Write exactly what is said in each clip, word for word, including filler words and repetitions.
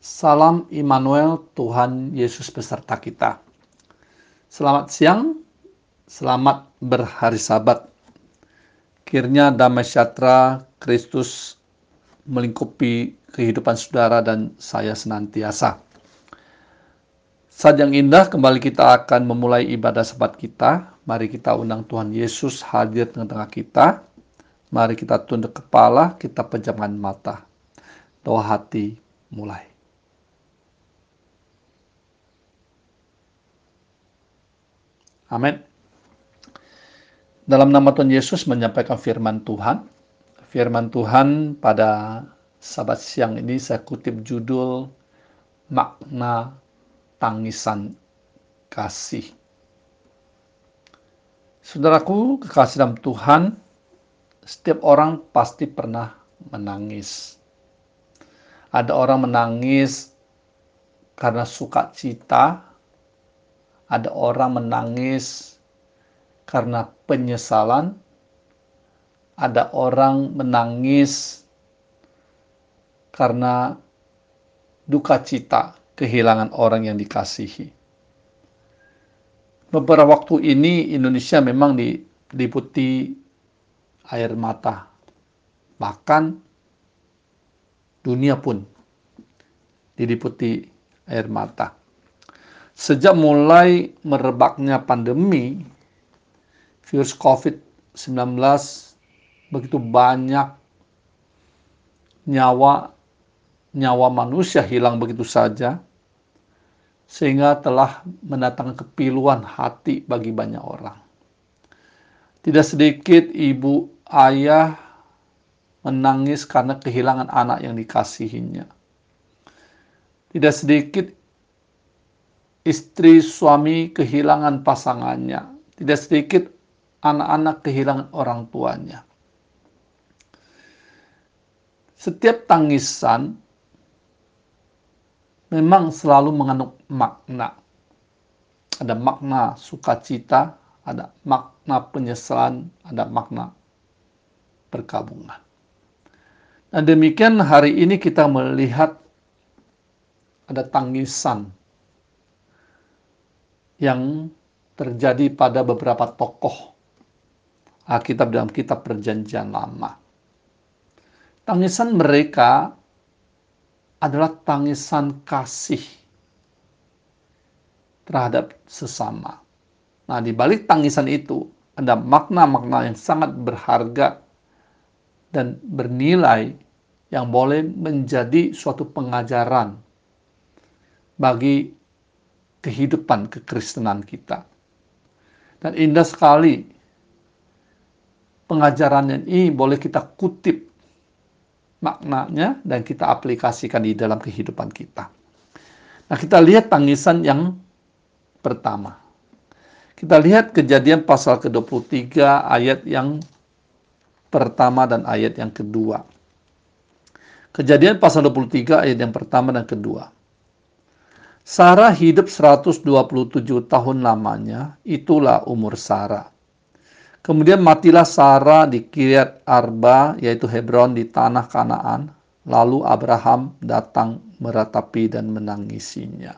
Salam Immanuel, Tuhan Yesus beserta kita. Selamat siang, selamat berhari Sabat. Kiranya damai sejahtera Kristus melingkupi kehidupan saudara dan saya senantiasa. Saat yang indah, kembali kita akan memulai ibadah Sabat kita. Mari kita undang Tuhan Yesus hadir di tengah-tengah kita. Mari kita tunduk kepala, kita pejamkan mata. Doa hati mulai. Amin. Dalam nama Tuhan Yesus menyampaikan firman Tuhan. Firman Tuhan pada Sabat siang ini saya kutip judul Makna Tangisan Kasih. Saudaraku, kekasih dalam Tuhan, setiap orang pasti pernah menangis. Ada orang menangis karena sukacita. Ada orang menangis karena penyesalan. Ada orang menangis karena duka cita kehilangan orang yang dikasihi. Beberapa waktu ini Indonesia memang diliputi air mata. Bahkan dunia pun diliputi air mata. Sejak mulai merebaknya pandemi virus covid sembilan belas, begitu banyak nyawa nyawa manusia hilang begitu saja, sehingga telah mendatangkan kepiluan hati bagi banyak orang. Tidak sedikit ibu ayah menangis karena kehilangan anak yang dikasihinya. Tidak sedikit istri suami kehilangan pasangannya. Tidak sedikit anak-anak kehilangan orang tuanya. Setiap tangisan memang selalu mengandung makna. Ada makna sukacita, ada makna penyesalan, ada makna perkabungan. Dan demikian hari ini kita melihat ada tangisan yang terjadi pada beberapa tokoh Alkitab dalam kitab Perjanjian Lama. Tangisan mereka adalah tangisan kasih terhadap sesama. Nah, di balik tangisan itu ada makna-makna yang sangat berharga dan bernilai yang boleh menjadi suatu pengajaran bagi kehidupan kekristenan kita. Dan indah sekali pengajaran ini boleh kita kutip maknanya dan kita aplikasikan di dalam kehidupan kita. Nah, kita lihat tangisan yang pertama. Kita lihat Kejadian pasal ke dua puluh tiga ayat yang pertama dan ayat yang kedua. Kejadian pasal dua puluh tiga ayat yang pertama dan kedua. Sarah hidup seratus dua puluh tujuh tahun lamanya, itulah umur Sarah. Kemudian matilah Sarah di Kiryat Arba, yaitu Hebron di tanah Kanaan. Lalu Abraham datang meratapi dan menangisinya.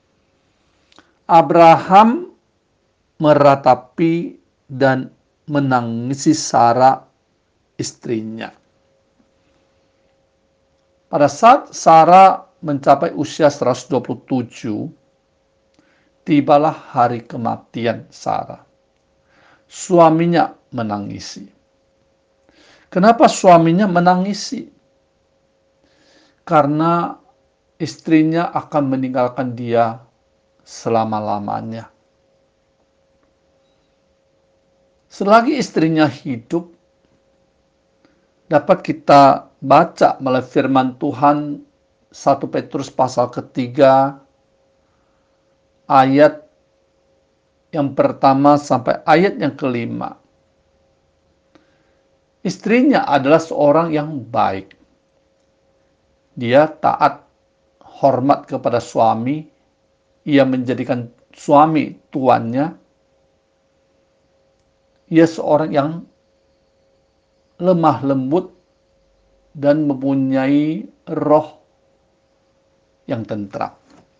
Abraham meratapi dan menangisi Sarah istrinya. Pada saat Sarah mencapai usia seratus dua puluh tujuh, tibalah hari kematian Sarah. Suaminya menangisi. Kenapa suaminya menangisi? Karena istrinya akan meninggalkan dia selama-lamanya. Selagi istrinya hidup, dapat kita baca melalui firman Tuhan satu Petrus pasal ketiga ayat yang pertama sampai ayat yang kelima. Istrinya adalah seorang yang baik. Dia taat, hormat kepada suami. Ia menjadikan suami tuannya. Ia seorang yang lemah lembut dan mempunyai roh yang tentram.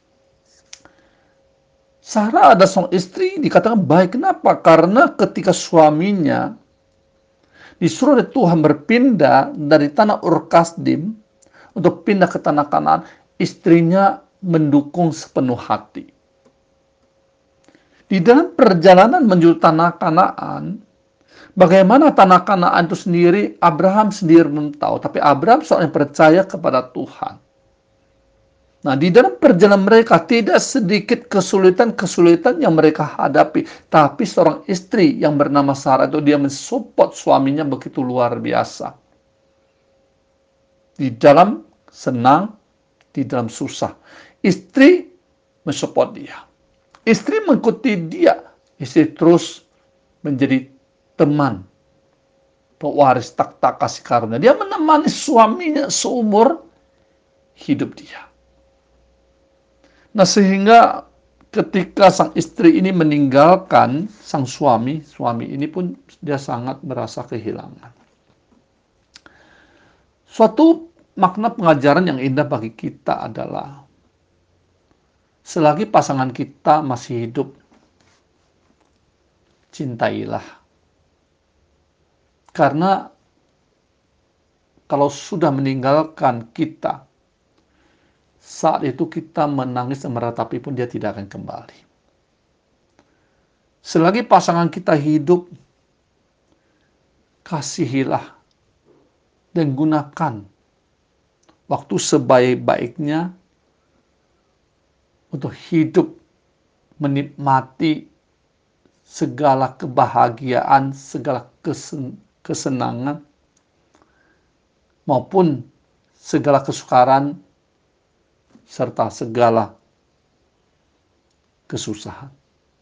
Sarah ada seorang istri dikatakan baik. Kenapa? Karena ketika suaminya disuruh oleh Tuhan berpindah dari tanah Ur Kasdim untuk pindah ke tanah Kanaan, istrinya mendukung sepenuh hati. Di dalam perjalanan menuju tanah Kanaan, bagaimana tanah Kanaan itu sendiri, Abraham sendiri belum tahu. Tapi Abraham seorang yang percaya kepada Tuhan. Nah, di dalam perjalanan mereka tidak sedikit kesulitan-kesulitan yang mereka hadapi. Tapi seorang istri yang bernama Sarah itu dia mensupport suaminya begitu luar biasa. Di dalam senang, di dalam susah. Istri mensupport dia. Istri mengikuti dia. Istri terus menjadi teman, pewaris takhta kasih karunia. Dia menemani suaminya seumur hidup dia. Nah, sehingga ketika sang istri ini meninggalkan sang suami, suami ini pun dia sangat merasa kehilangan. Suatu makna pengajaran yang indah bagi kita adalah selagi pasangan kita masih hidup, cintailah. Karena kalau sudah meninggalkan kita, saat itu kita menangis dan meratapi pun dia tidak akan kembali. Selagi pasangan kita hidup, kasihilah dan gunakan waktu sebaik-baiknya untuk hidup menikmati segala kebahagiaan, segala kesen kesenangan, maupun segala kesukaran, serta segala kesusahan.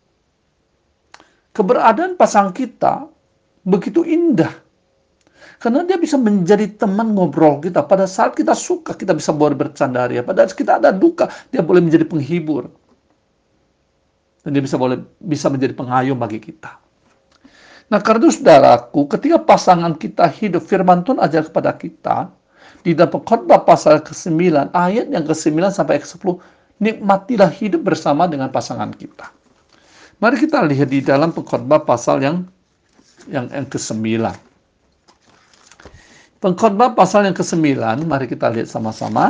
Keberadaan pasangan kita begitu indah, karena dia bisa menjadi teman ngobrol kita. Pada saat kita suka, kita bisa boleh bercandaria. Pada saat kita ada duka, dia boleh menjadi penghibur. Dan dia bisa boleh bisa menjadi pengayom bagi kita. Nah, karena itu saudaraku, ketika pasangan kita hidup, firman Tuhan ajar kepada kita, di dalam Pengkhotbah pasal kesembilan, ayat yang kesembilan sampai kesepuluh, nikmatilah hidup bersama dengan pasangan kita. Mari kita lihat di dalam Pengkhotbah pasal yang yang, yang kesembilan. Pengkhotbah pasal yang kesembilan, mari kita lihat sama-sama.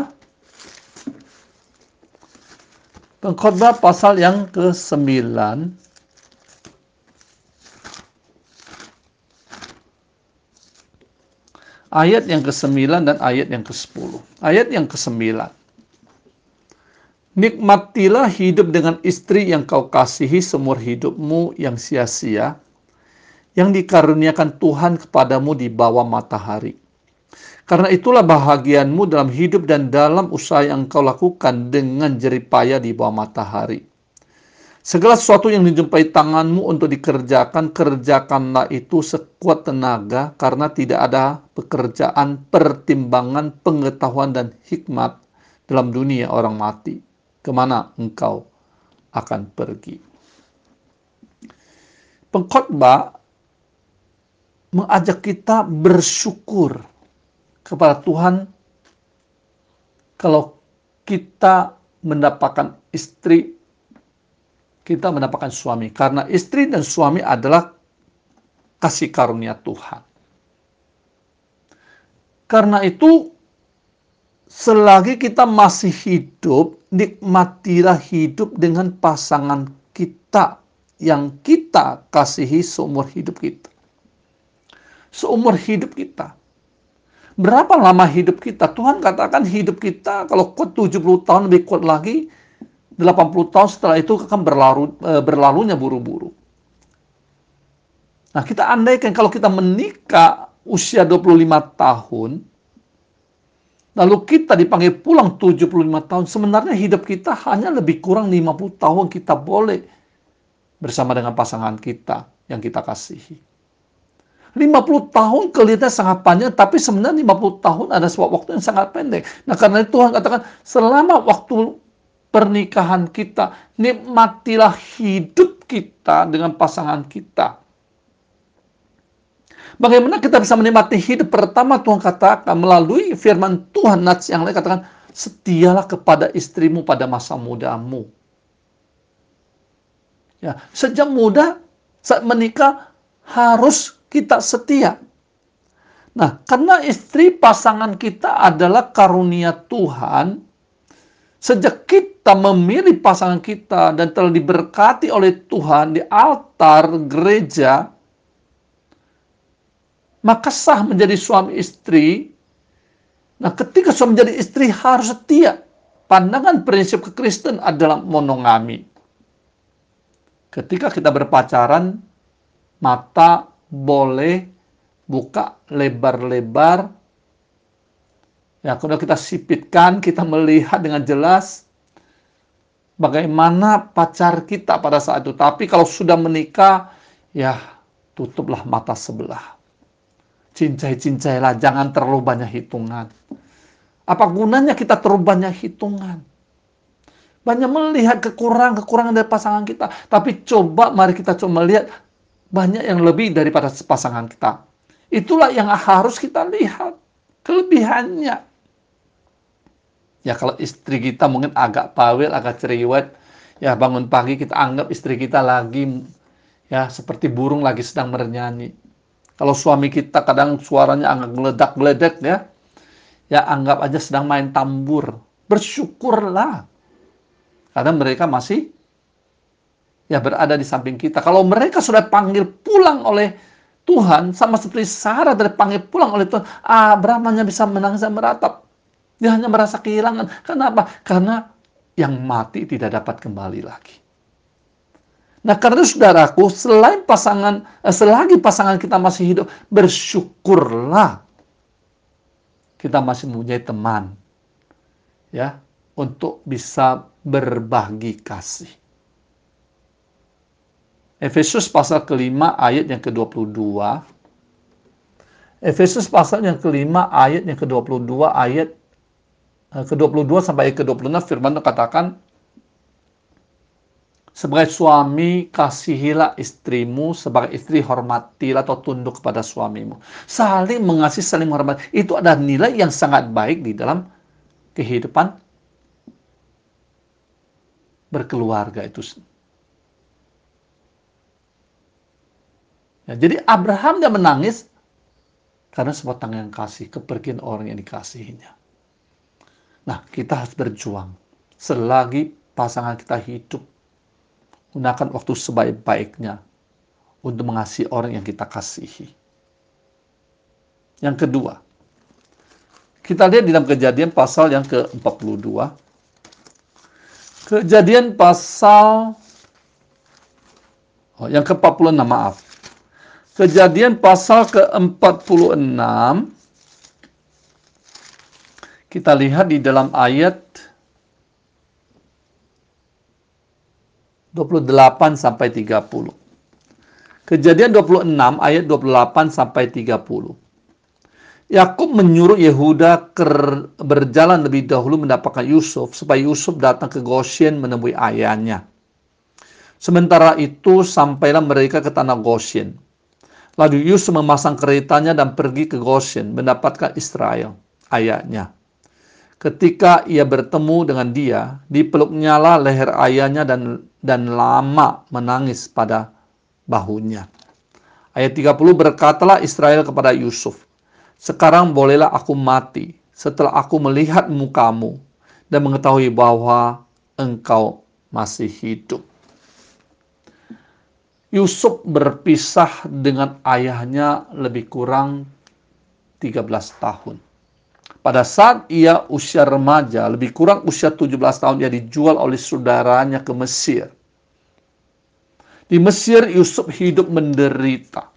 Pengkhotbah pasal yang kesembilan, ayat yang kesembilan dan ayat yang kesepuluh. Ayat yang kesembilan. Nikmatilah hidup dengan istri yang kau kasihi seumur hidupmu yang sia-sia, yang dikaruniakan Tuhan kepadamu di bawah matahari. Karena itulah bahagianmu dalam hidup dan dalam usaha yang kau lakukan dengan jerih payah di bawah matahari. Segala sesuatu yang dijumpai tanganmu untuk dikerjakan, kerjakanlah itu sekuat tenaga, karena tidak ada pekerjaan, pertimbangan, pengetahuan, dan hikmat dalam dunia orang mati. Kemana engkau akan pergi? Pengkhotbah mengajak kita bersyukur kepada Tuhan kalau kita mendapatkan istri, kita mendapatkan suami. Karena istri dan suami adalah kasih karunia Tuhan. Karena itu, selagi kita masih hidup, nikmatilah hidup dengan pasangan kita yang kita kasihi seumur hidup kita. Seumur hidup kita. Berapa lama hidup kita? Tuhan katakan hidup kita kalau kuat tujuh puluh tahun, lebih kuat lagi delapan puluh tahun, setelah itu akan berlalu, berlalunya buru-buru. Nah, kita andaikan kalau kita menikah usia dua puluh lima tahun, lalu kita dipanggil pulang tujuh puluh lima tahun, sebenarnya hidup kita hanya lebih kurang lima puluh tahun kita boleh bersama dengan pasangan kita yang kita kasihi. lima puluh tahun kelihatannya sangat panjang, tapi sebenarnya lima puluh tahun ada sebuah waktu yang sangat pendek. Nah, karena itu Tuhan katakan, selama waktu pernikahan kita, nikmatilah hidup kita dengan pasangan kita. Bagaimana kita bisa menikmati hidup? Pertama Tuhan katakan melalui firman Tuhan, nats yang lain katakan, setialah kepada istrimu pada masa mudamu. Ya, sejak muda, saat menikah, harus kita setia. Nah, karena istri pasangan kita adalah karunia Tuhan, sejak kita memilih pasangan kita dan telah diberkati oleh Tuhan di altar gereja, maka sah menjadi suami istri. Nah, ketika suami menjadi istri harus setia. Pandangan prinsip kekristen adalah monogami. Ketika kita berpacaran, mata boleh buka lebar-lebar. Ya, kalau kita sipitkan, kita melihat dengan jelas bagaimana pacar kita pada saat itu. Tapi kalau sudah menikah, ya tutuplah mata sebelah. Cincai-cincailah, jangan terlalu banyak hitungan. Apa gunanya kita terlalu banyak hitungan? Banyak melihat kekurangan-kekurangan dari pasangan kita. Tapi coba, mari kita coba melihat banyak yang lebih daripada pasangan kita. Itulah yang harus kita lihat. Kelebihannya. Ya, kalau istri kita mungkin agak bawel, agak cerewet. Ya, bangun pagi kita anggap istri kita lagi, ya, seperti burung lagi sedang bernyanyi. Kalau suami kita kadang suaranya agak geledak-geledek, ya, ya anggap aja sedang main tambur. Bersyukurlah. Karena mereka masih ya berada di samping kita. Kalau mereka sudah panggil pulang oleh Tuhan, sama seperti Sarah dari panggil pulang oleh Tuhan, Abraham hanya bisa menangis dan meratap. Dia hanya merasa kehilangan. Kenapa? Karena yang mati tidak dapat kembali lagi. Nah, karena itu saudaraku, selain pasangan, selagi pasangan kita masih hidup, bersyukurlah kita masih mempunyai teman, ya, untuk bisa berbagi kasih. Efesus pasal kelima ayat yang ke dua puluh dua. Efesus pasal yang kelima ayat yang ke dua puluh dua, ayat ke dua puluh dua sampai ke dua puluh enam, firman katakan, sebagai suami kasihilah istrimu, sebagai istri hormatilah atau tunduk kepada suamimu. Saling mengasihi, saling menghormati. Itu adalah nilai yang sangat baik di dalam kehidupan berkeluarga itu. Ya, jadi Abraham dia menangis karena sepotong yang kasih, kepergian orang yang dikasihinya. Nah, kita harus berjuang selagi pasangan kita hidup. Gunakan waktu sebaik-baiknya untuk mengasihi orang yang kita kasihi. Yang kedua, kita lihat di dalam Kejadian pasal yang ke empat puluh dua. Kejadian pasal oh, yang ke empat puluh enam, maaf. Kejadian pasal ke empat puluh enam. Kita lihat di dalam ayat dua puluh delapan sampai tiga puluh. Kejadian dua puluh enam ayat dua puluh delapan sampai tiga puluh. Yakub menyuruh Yehuda berjalan lebih dahulu mendapatkan Yusuf supaya Yusuf datang ke Goshen menemui ayahnya. Sementara itu sampailah mereka ke tanah Goshen. Lalu Yusuf memasang keretanya dan pergi ke Goshen mendapatkan Israel, ayahnya. Ketika ia bertemu dengan dia, dipeluknyalah leher ayahnya dan dan lama menangis pada bahunya. Ayat tiga puluh, berkatalah Israel kepada Yusuf, sekarang bolehlah aku mati setelah aku melihat mukamu dan mengetahui bahwa engkau masih hidup. Yusuf berpisah dengan ayahnya lebih kurang tiga belas tahun. Pada saat ia usia remaja, lebih kurang usia tujuh belas tahun, ia dijual oleh saudaranya ke Mesir. Di Mesir, Yusuf hidup menderita.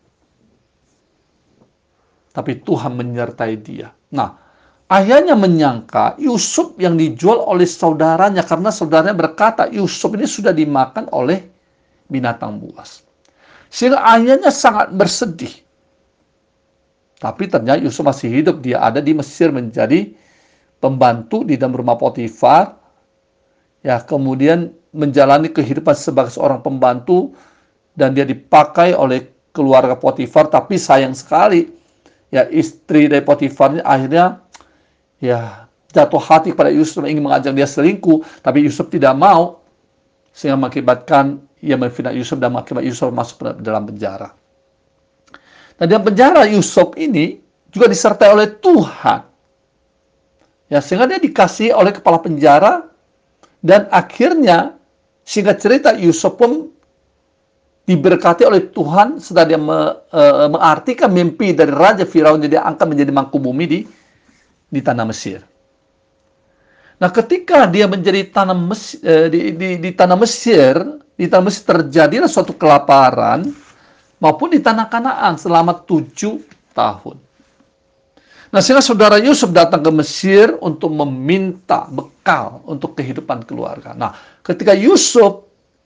Tapi Tuhan menyertai dia. Nah, ayahnya menyangka Yusuf yang dijual oleh saudaranya, karena saudaranya berkata, Yusuf ini sudah dimakan oleh binatang buas. Sehingga ayahnya sangat bersedih. Tapi ternyata Yusuf masih hidup. Dia ada di Mesir menjadi pembantu di dalam rumah Potifar. Ya, kemudian menjalani kehidupan sebagai seorang pembantu dan dia dipakai oleh keluarga Potifar. Tapi sayang sekali, ya istri dari Potifar ini akhirnya ya jatuh hati pada Yusuf ingin mengajak dia selingkuh, tapi Yusuf tidak mau, sehingga mengakibatkan ia memfitnah Yusuf dan mengakibatkan Yusuf masuk dalam penjara. Nah, dalam penjara Yusuf ini juga disertai oleh Tuhan. Ya, sehingga dia dikasih oleh kepala penjara, dan akhirnya singkat cerita Yusuf pun diberkati oleh Tuhan setelah dia me, e, mengartikan mimpi dari Raja Firaun, jadi angkat menjadi mangku bumi di di tanah Mesir. Nah, ketika dia menjadi tanah Mesir, eh, di, di, di tanah Mesir, di tanah Mesir terjadilah suatu kelaparan, maupun di tanah Kanaan selama tujuh tahun. Nah, sehingga saudara Yusuf datang ke Mesir untuk meminta bekal untuk kehidupan keluarga. Nah, ketika Yusuf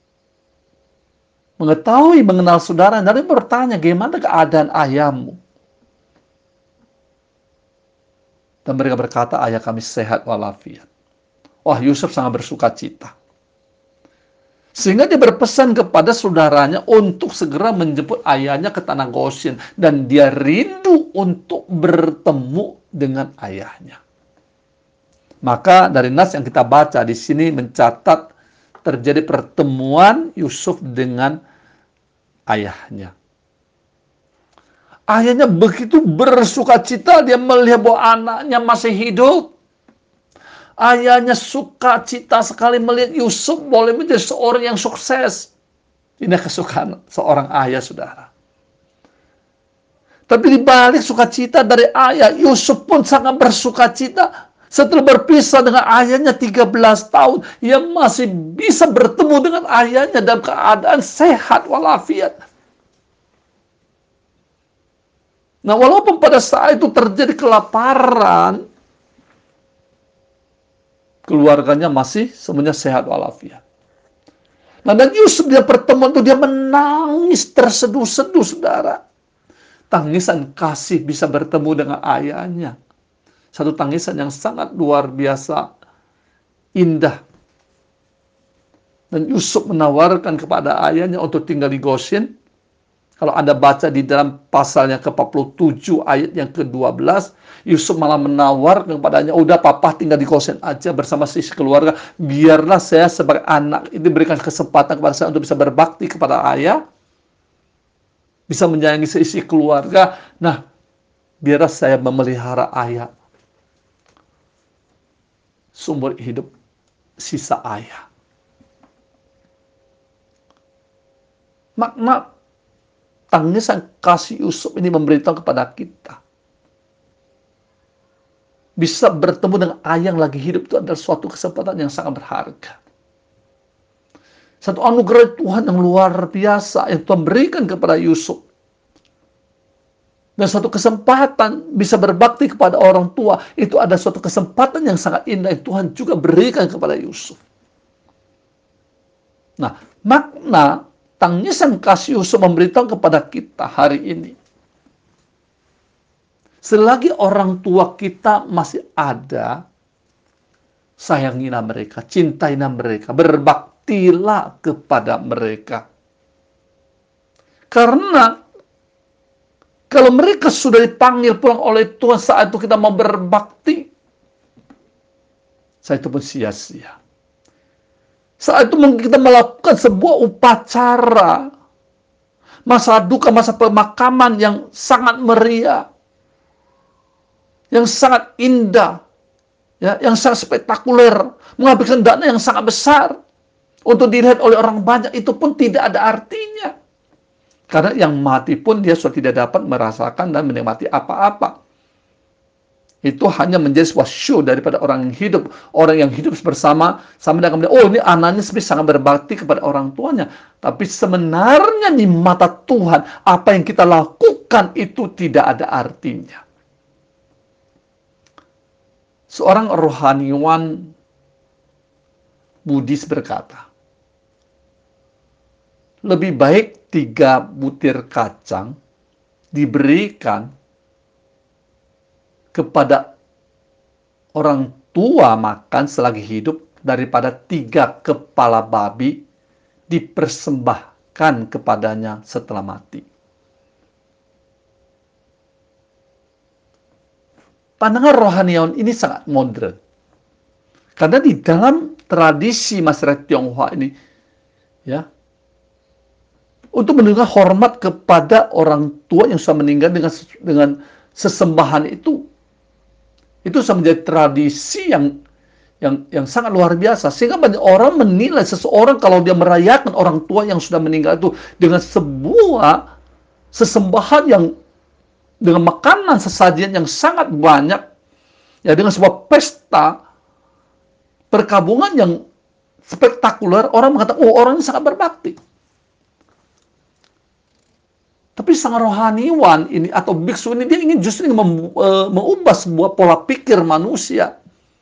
mengetahui, mengenal saudara, dan dia bertanya, gimana keadaan ayahmu? Dan mereka berkata, ayah kami sehat walafiat. Wah, Yusuf sangat bersuka cita. Sehingga dia berpesan kepada saudaranya untuk segera menjemput ayahnya ke tanah Goshen. Dan dia rindu untuk bertemu dengan ayahnya. Maka dari nas yang kita baca di sini mencatat terjadi pertemuan Yusuf dengan ayahnya. Ayahnya begitu bersuka cita, dia melihat bahwa anaknya masih hidup. Ayahnya suka cita sekali melihat Yusuf boleh menjadi seorang yang sukses. Ini kesukaan seorang ayah, saudara. Tapi di balik sukacita dari ayah, Yusuf pun sangat bersuka cita. Setelah berpisah dengan ayahnya tiga belas tahun, ia masih bisa bertemu dengan ayahnya dalam keadaan sehat walafiat. Nah, walaupun pada saat itu terjadi kelaparan, keluarganya masih semuanya sehat walafiat. Nah, dan Yusuf dia pertemuan itu dia menangis terseduh-seduh, saudara. Tangisan kasih bisa bertemu dengan ayahnya. Satu tangisan yang sangat luar biasa indah. Dan Yusuf menawarkan kepada ayahnya untuk tinggal di Goshen. Kalau Anda baca di dalam pasalnya ke empat puluh tujuh ayat yang ke dua belas, Yusuf malah menawarkan kepadanya, udah papa tinggal di Goshen aja bersama sisi keluarga, biarlah saya sebagai anak ini berikan kesempatan kepada saya untuk bisa berbakti kepada ayah, bisa menyayangi seisi keluarga. Nah, biarlah saya memelihara ayah sumber hidup sisa ayah. Makna tangisan kasih Yusuf ini memberitahu kepada kita, bisa bertemu dengan ayah yang lagi hidup itu adalah suatu kesempatan yang sangat berharga. Satu anugerah Tuhan yang luar biasa yang Tuhan berikan kepada Yusuf. Dan suatu kesempatan bisa berbakti kepada orang tua, itu ada suatu kesempatan yang sangat indah yang Tuhan juga berikan kepada Yusuf. Nah, makna tangisan kasih Yusuf memberitahu kepada kita hari ini, selagi orang tua kita masih ada, sayangilah mereka, cintailah mereka, berbaktilah kepada mereka. Karena kalau mereka sudah dipanggil pulang oleh Tuhan, saat itu kita mau berbakti, saat itu pun sia-sia. Saat itu mungkin kita melakukan sebuah upacara, masa duka, masa pemakaman yang sangat meriah, yang sangat indah, ya, yang sangat spektakuler, menghabiskan dana yang sangat besar untuk dilihat oleh orang banyak, itu pun tidak ada artinya. Karena yang mati pun dia sudah tidak dapat merasakan dan menikmati apa-apa. Itu hanya menjadi sebuah show daripada orang yang hidup. Orang yang hidup bersama, sama dengan oh ini anaknya sebenarnya sangat berbakti kepada orang tuanya. Tapi sebenarnya di mata Tuhan, apa yang kita lakukan itu tidak ada artinya. Seorang rohaniwan Buddhis berkata, lebih baik tiga butir kacang diberikan kepada orang tua makan selagi hidup daripada tiga kepala babi dipersembahkan kepadanya setelah mati. Pandangan rohaniawan ini sangat modern. Karena di dalam tradisi masyarakat Tionghoa ini, ya, untuk menunjukkan hormat kepada orang tua yang sudah meninggal dengan dengan sesembahan itu, itu sudah menjadi tradisi yang yang yang sangat luar biasa. Sehingga banyak orang menilai seseorang kalau dia merayakan orang tua yang sudah meninggal itu dengan sebuah sesembahan yang dengan makanan sesajian yang sangat banyak, ya, dengan sebuah pesta perkabungan yang spektakuler, orang mengatakan, oh, orang ini sangat berbakti. Tapi sang rohaniwan ini atau biksu ini dia ingin justru mem, e, mengubah sebuah pola pikir manusia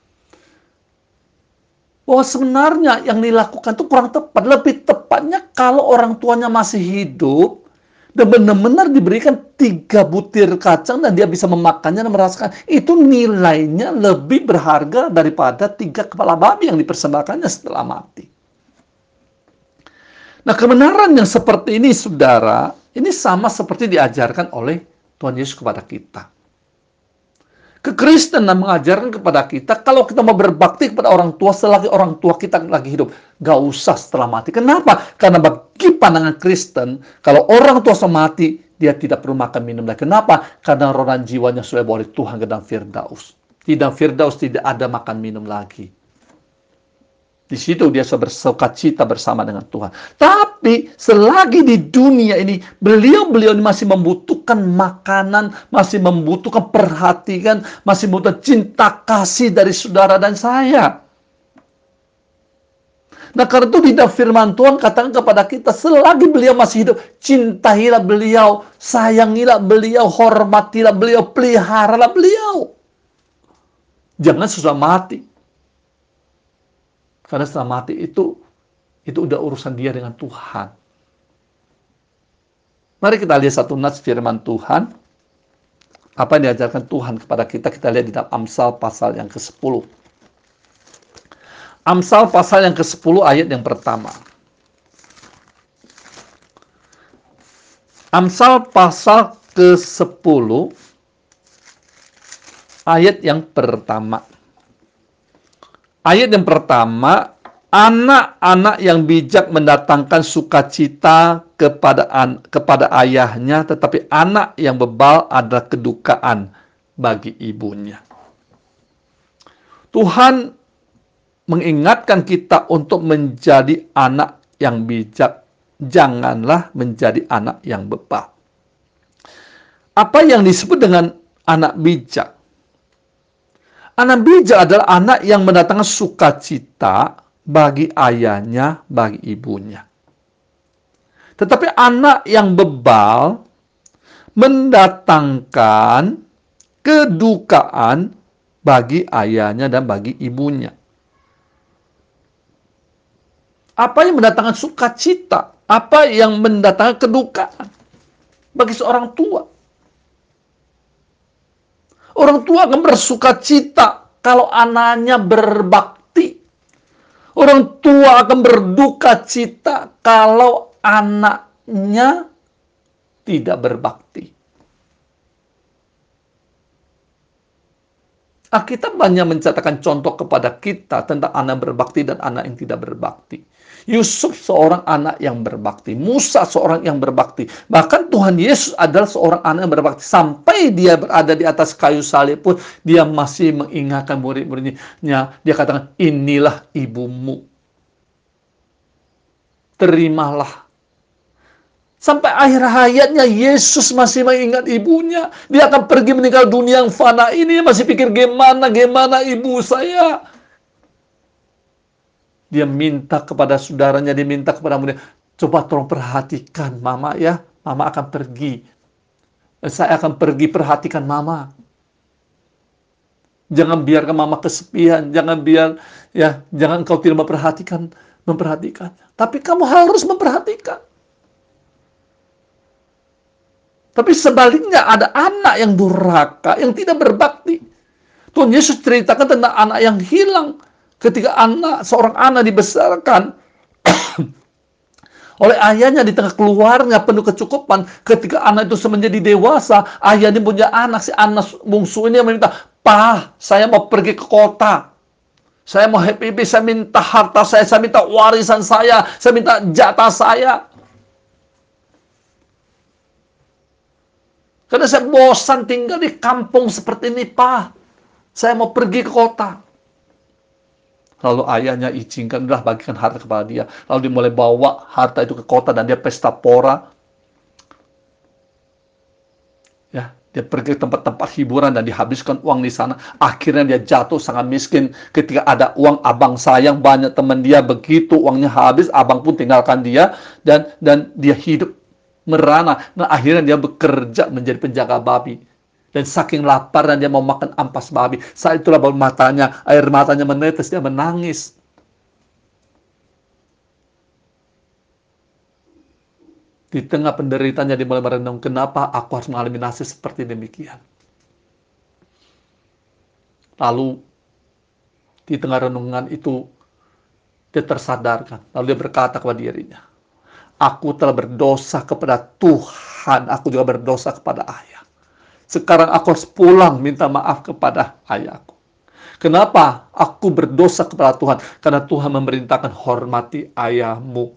bahwa sebenarnya yang dilakukan itu kurang tepat. Lebih tepatnya kalau orang tuanya masih hidup dan benar-benar diberikan tiga butir kacang dan dia bisa memakannya dan merasakan, itu nilainya lebih berharga daripada tiga kepala babi yang dipersembahkannya setelah mati. Nah, kebenaran yang seperti ini, saudara, ini sama seperti diajarkan oleh Tuhan Yesus kepada kita. Kekristenan mengajarkan kepada kita, kalau kita mau berbakti kepada orang tua selagi orang tua kita lagi hidup, gak usah setelah mati. Kenapa? Karena bagi pandangan Kristen, kalau orang tua sudah mati, dia tidak perlu makan minum lagi. Kenapa? Karena roh dan jiwanya sudah boleh Tuhan ke dalam Firdaus. Di dalam Firdaus tidak ada makan minum lagi. Di situ dia sudah bersukacita bersama dengan Tuhan. Tapi selagi di dunia ini, beliau-beliau ini masih membutuhkan makanan, masih membutuhkan perhatian, masih membutuhkan cinta kasih dari saudara dan saya. Nah, karena itu di dalam firman Tuhan katakan kepada kita, selagi beliau masih hidup, cintailah beliau, sayangilah beliau, hormatilah beliau, peliharalah beliau. Jangan sesudah mati. Karena setelah mati itu, itu udah urusan dia dengan Tuhan. Mari kita lihat satu nas firman Tuhan. Apa yang diajarkan Tuhan kepada kita, kita lihat di dalam Amsal pasal yang kesepuluh. Amsal pasal yang kesepuluh ayat yang pertama. Amsal pasal kesepuluh ayat yang pertama. Ayat yang pertama, anak-anak yang bijak mendatangkan sukacita kepada an, kepada ayahnya, tetapi anak yang bebal adalah kedukaan bagi ibunya. Tuhan mengingatkan kita untuk menjadi anak yang bijak, janganlah menjadi anak yang bebal. Apa yang disebut dengan anak bijak? Anak bijak adalah anak yang mendatangkan sukacita bagi ayahnya, bagi ibunya. Tetapi anak yang bebal mendatangkan kedukaan bagi ayahnya dan bagi ibunya. Apa yang mendatangkan sukacita? Apa yang mendatangkan kedukaan bagi seorang tua? Orang tua akan bersukacita kalau anaknya berbakti. Orang tua akan berduka cita kalau anaknya tidak berbakti. Alkitab banyak mencatatkan contoh kepada kita tentang anak berbakti dan anak yang tidak berbakti. Yusuf seorang anak yang berbakti. Musa seorang yang berbakti. Bahkan Tuhan Yesus adalah seorang anak yang berbakti. Sampai dia berada di atas kayu salib pun, dia masih mengingatkan murid-muridnya. Dia katakan, inilah ibumu. Terimalah. Sampai akhir hayatnya, Yesus masih mengingat ibunya. Dia akan pergi meninggal dunia yang fana ini. Masih pikir, gimana, gimana ibu saya? Dia minta kepada saudaranya, dia minta kepada muridnya, coba tolong perhatikan mama ya, mama akan pergi. Saya akan pergi, perhatikan mama. Jangan biarkan mama kesepian, jangan biar ya, jangan kau tidak memperhatikan, memperhatikan. Tapi kamu harus memperhatikan. Tapi sebaliknya ada anak yang durhaka, yang tidak berbakti. Tuhan Yesus ceritakan tentang anak yang hilang. Ketika anak, seorang anak dibesarkan oleh ayahnya di tengah keluarga penuh kecukupan, ketika anak itu menjadi dewasa, ayahnya punya anak, si anak bungsu ini meminta, "Pak, saya mau pergi ke kota. Saya mau happy, saya minta harta saya, saya minta warisan saya, saya minta jatah saya. Karena saya bosan tinggal di kampung seperti ini, Pak. Saya mau pergi ke kota. Lalu ayahnya izinkan, udah bagikan harta kepada dia. Lalu dia mulai bawa harta itu ke kota dan dia pesta pora. Ya, dia pergi ke tempat-tempat hiburan dan dihabiskan uang di sana. Akhirnya dia jatuh sangat miskin. Ketika ada uang, abang sayang banyak teman dia. Begitu uangnya habis, abang pun tinggalkan dia. Dan dan dia hidup merana. Nah, akhirnya dia bekerja menjadi penjaga babi. Dan saking lapar dan dia mau makan ampas babi. Saat itulah baru matanya, air matanya menetes, dia menangis. Di tengah penderitaannya dia mulai merenung, kenapa aku harus mengalami nasib seperti demikian? Lalu, di tengah renungan itu, dia tersadarkan. Lalu dia berkata kepada dirinya, aku telah berdosa kepada Tuhan, aku juga berdosa kepada ayah. Sekarang aku harus pulang minta maaf kepada ayahku. Kenapa aku berdosa kepada Tuhan? Karena Tuhan memerintahkan hormati ayahmu.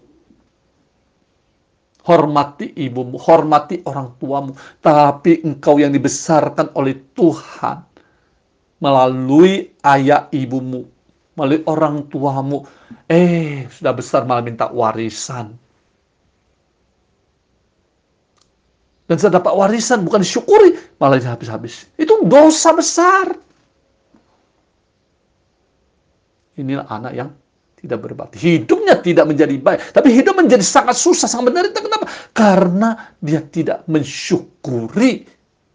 Hormati ibumu, hormati orang tuamu. Tapi engkau yang dibesarkan oleh Tuhan melalui ayah ibumu, melalui orang tuamu. Eh, sudah besar malah minta warisan. Dan saya dapat warisan, bukan disyukuri, malah habis-habis. Itu dosa besar. Inilah anak yang tidak berbakti. Hidupnya tidak menjadi baik, tapi hidup menjadi sangat susah, sangat menderita. Kenapa? Karena dia tidak mensyukuri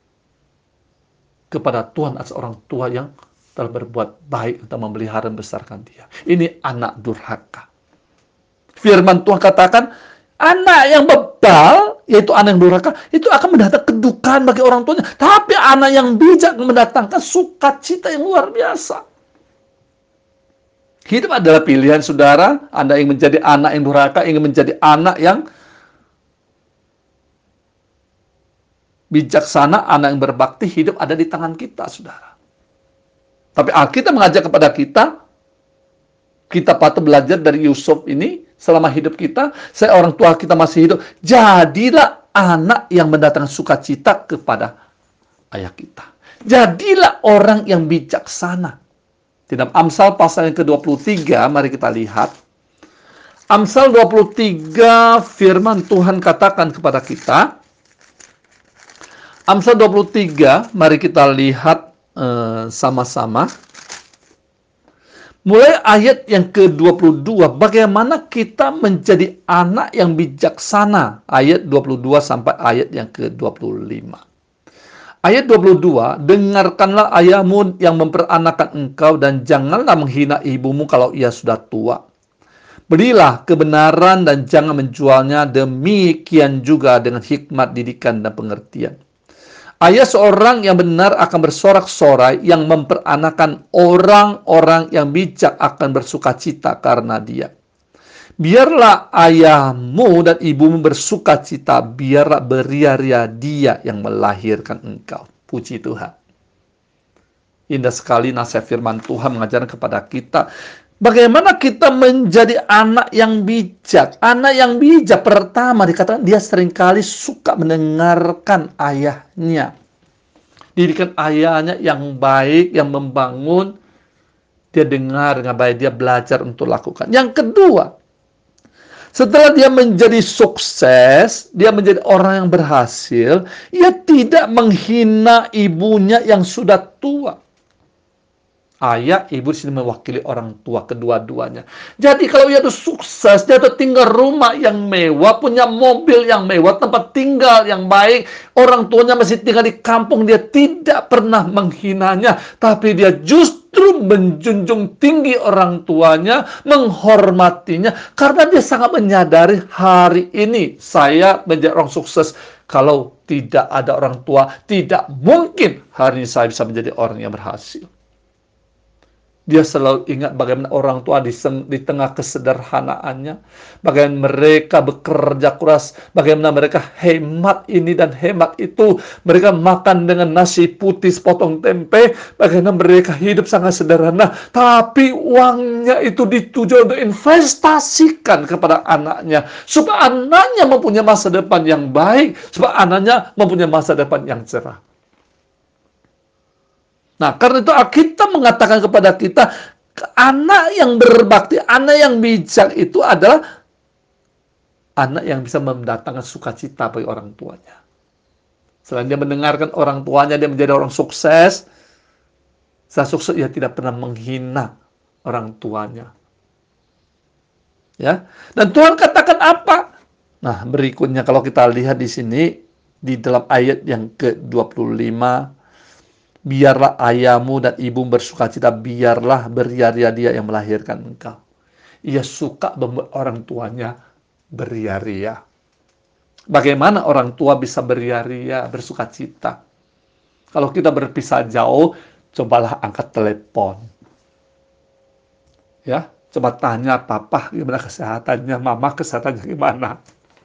kepada Tuhan atas orang tua yang telah berbuat baik untuk memelihara dan membesarkan dia. Ini anak durhaka. Firman Tuhan katakan, anak yang bebal, yaitu anak yang durhaka, itu akan mendatangkan kedukaan bagi orang tuanya. Tapi anak yang bijak mendatangkan sukacita yang luar biasa. Hidup adalah pilihan, saudara. Anda ingin menjadi anak yang durhaka, ingin menjadi anak yang bijaksana, anak yang berbakti, hidup ada di tangan kita, saudara. Tapi Alkitab mengajak kepada kita, kita patut belajar dari Yusuf ini, selama hidup kita, saya orang tua kita masih hidup, jadilah anak yang mendatangkan sukacita kepada ayah kita. Jadilah orang yang bijaksana. Di dalam Amsal pasal yang ke dua puluh tiga, mari kita lihat. Amsal dua puluh tiga, firman Tuhan katakan kepada kita. Amsal dua puluh tiga, mari kita lihat uh, sama-sama. Mulai ayat yang ke dua puluh dua, bagaimana kita menjadi anak yang bijaksana. Ayat dua puluh dua sampai ayat yang ke dua puluh lima. Ayat dua puluh dua, dengarkanlah ayahmu yang memperanakan engkau dan janganlah menghina ibumu kalau ia sudah tua. Berilah kebenaran dan jangan menjualnya, demikian juga dengan hikmat didikan dan pengertian. Ayah seorang yang benar akan bersorak-sorai, yang memperanakan orang-orang yang bijak akan bersukacita karena dia. Biarlah ayahmu dan ibumu bersukacita, biarlah beria-ria dia yang melahirkan engkau. Puji Tuhan. Indah sekali nasihat firman Tuhan mengajarkan kepada kita, bagaimana kita menjadi anak yang bijak. Anak yang bijak, pertama dikatakan dia seringkali suka mendengarkan ayahnya. Didikan ayahnya yang baik, yang membangun, dia dengar dengan baik, dia belajar untuk lakukan. Yang kedua, setelah dia menjadi sukses, dia menjadi orang yang berhasil, ia tidak menghina ibunya yang sudah tua. Ayah, ibu di sini mewakili orang tua kedua-duanya. Jadi kalau ia itu sukses, dia itu tinggal rumah yang mewah, punya mobil yang mewah, tempat tinggal yang baik, orang tuanya masih tinggal di kampung, dia tidak pernah menghinanya, tapi dia justru menjunjung tinggi orang tuanya, menghormatinya, karena dia sangat menyadari hari ini saya menjadi orang sukses. Kalau tidak ada orang tua, tidak mungkin hari ini saya bisa menjadi orang yang berhasil. Dia selalu ingat bagaimana orang tua di, di tengah kesederhanaannya, bagaimana mereka bekerja keras, bagaimana mereka hemat ini dan hemat itu. Mereka makan dengan nasi putih sepotong tempe, bagaimana mereka hidup sangat sederhana, tapi uangnya itu dituju untuk investasikan kepada anaknya, supaya anaknya mempunyai masa depan yang baik, supaya anaknya mempunyai masa depan yang cerah. Nah, karena itu Alkitab mengatakan kepada kita, anak yang berbakti, anak yang bijak itu adalah anak yang bisa mendatangkan sukacita bagi orang tuanya. Selain dia mendengarkan orang tuanya, dia menjadi orang sukses. Setelah sukses, ia tidak pernah menghina orang tuanya. Ya, dan Tuhan katakan apa? Nah, berikutnya kalau kita lihat di sini, di dalam ayat yang ke dua puluh lima, biarlah ayahmu dan ibumu bersukacita, biarlah beria-ria dia yang melahirkan engkau. Ia suka membuat orang tuanya beria-ria. Bagaimana orang tua bisa beria-ria, bersukacita? Kalau kita berpisah jauh, cobalah angkat telepon. Ya, coba tanya papa gimana kesehatannya, mama kesehatannya gimana.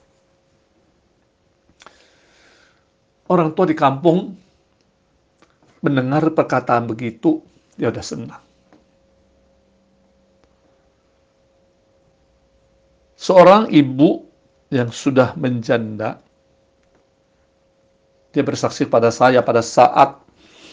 Orang tua di kampung mendengar perkataan begitu, dia udah senang. Seorang ibu yang sudah menjanda, dia bersaksi pada saya pada saat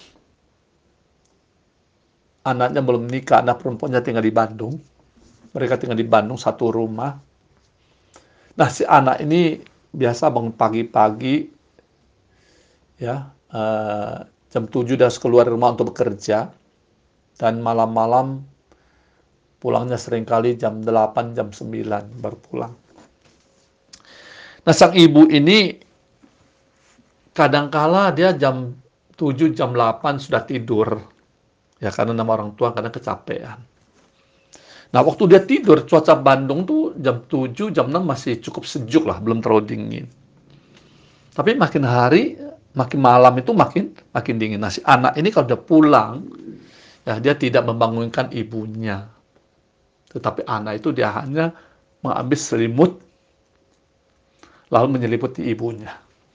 anaknya belum menikah, anak perempuannya tinggal di Bandung. Mereka tinggal di Bandung satu rumah. Nah, si anak ini biasa bangun pagi-pagi, ya, uh, jam tujuh udah keluar rumah untuk bekerja, dan malam-malam pulangnya seringkali jam delapan, jam sembilan baru pulang. Nah, sang ibu ini kadangkala dia jam tujuh, jam delapan sudah tidur. Ya, karena nama orang tua kadang kecapean. Nah, waktu dia tidur, cuaca Bandung tuh jam tujuh, jam enam masih cukup sejuk lah, belum terlalu dingin. Tapi makin hari, makin malam itu makin makin dingin. Nah, si anak ini kalau udah pulang, ya dia tidak membangunkan ibunya. Tetapi anak itu dia hanya mengambil selimut, lalu menyelimuti ibunya.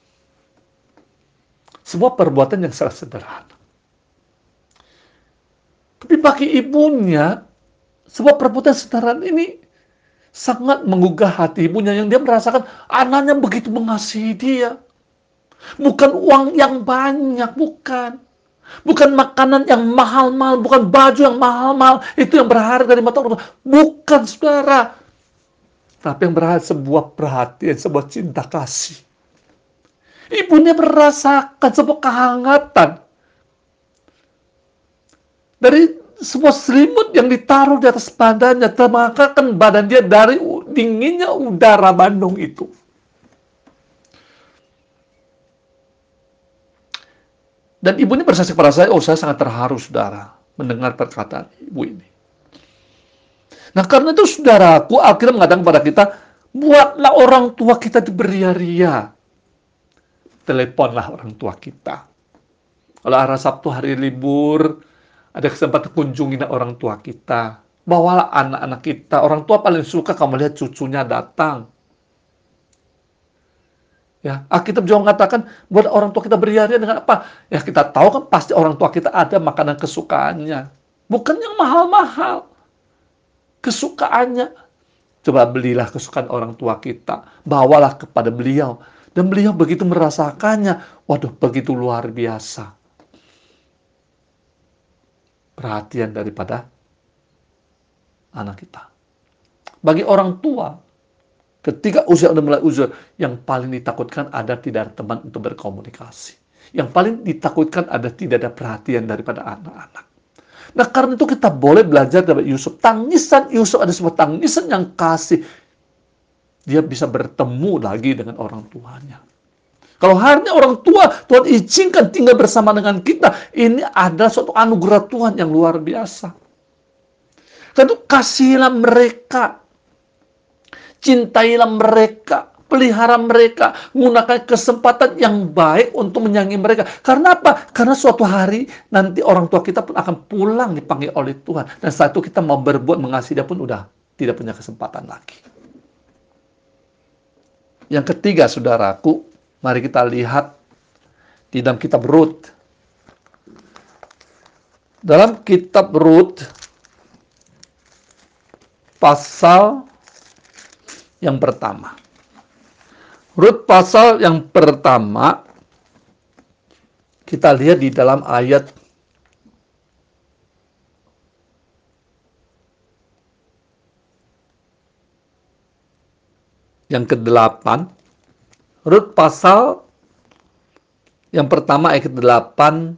Sebuah perbuatan yang sangat sederhana. Tapi bagi ibunya, sebuah perbuatan sederhana ini sangat menggugah hati ibunya, yang dia merasakan anaknya begitu mengasihi dia. Bukan uang yang banyak, bukan. Bukan makanan yang mahal-mahal, bukan baju yang mahal-mahal, itu yang berharga di mata orang tua. Bukan, saudara. Tapi yang berharga sebuah perhatian, sebuah cinta kasih. Ibunya merasakan sebuah kehangatan dari sebuah selimut yang ditaruh di atas badannya, termakakan badan dia dari dinginnya udara Bandung itu. Dan ibu ini bersaksi kepada saya, oh saya sangat terharu, saudara, mendengar perkataan ibu ini. Nah, karena itu, saudaraku, Alkitab mengatakan kepada kita, buatlah orang tua kita beria-ria. Teleponlah orang tua kita. Kalau hari Sabtu, hari libur, ada kesempatan kunjungi orang tua kita. Bawalah anak-anak kita. Orang tua paling suka kalau melihat cucunya datang. Ya, Alkitab juga mengatakan buat orang tua kita beria-ria dengan apa? Ya, kita tahu kan pasti orang tua kita ada makanan kesukaannya. Bukan yang mahal-mahal. Kesukaannya. Coba belilah kesukaan orang tua kita. Bawalah kepada beliau. Dan beliau begitu merasakannya. Waduh, begitu luar biasa. Perhatian daripada anak kita. Bagi orang tua, ketika usia sudah mulai usia, yang paling ditakutkan ada tidak ada teman untuk berkomunikasi. Yang paling ditakutkan ada tidak ada perhatian daripada anak-anak. Nah, karena itu kita boleh belajar dari Yusuf. Tangisan Yusuf ada sebuah tangisan yang kasih. Dia bisa bertemu lagi dengan orang tuanya. Kalau hanya orang tua, Tuhan izinkan tinggal bersama dengan kita. Ini adalah suatu anugerah Tuhan yang luar biasa. Karena itu kasihilah mereka. Cintailah mereka. pelihara mereka, menggunakan kesempatan yang baik untuk menyayangi mereka. Karena apa? Karena suatu hari nanti orang tua kita pun akan pulang dipanggil oleh Tuhan. Dan saat itu kita mau berbuat mengasihi dia pun udah tidak punya kesempatan lagi. Yang ketiga, saudaraku, mari kita lihat di dalam kitab Rut. Dalam kitab Rut, pasal yang pertama. Rut pasal yang pertama, kita lihat di dalam ayat yang kedelapan. Rut pasal yang pertama ayat kedelapan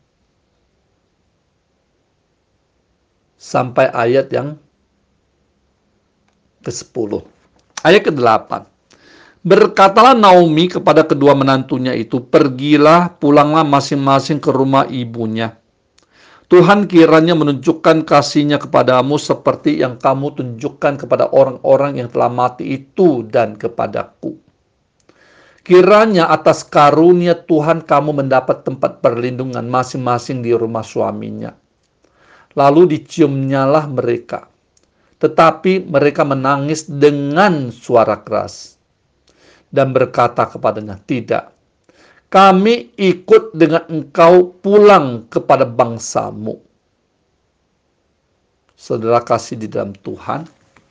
sampai ayat yang kesepuluh. Ayat kedelapan. Berkatalah Naomi kepada kedua menantunya itu, pergilah, pulanglah masing-masing ke rumah ibunya. Tuhan kiranya menunjukkan kasih-Nya kepadamu seperti yang kamu tunjukkan kepada orang-orang yang telah mati itu dan kepadaku. Kiranya atas karunia Tuhan kamu mendapat tempat perlindungan masing-masing di rumah suaminya. Lalu diciumnyalah mereka. Tetapi mereka menangis dengan suara keras dan berkata kepadanya, tidak, kami ikut dengan engkau pulang kepada bangsamu. Saudara kasih di dalam Tuhan,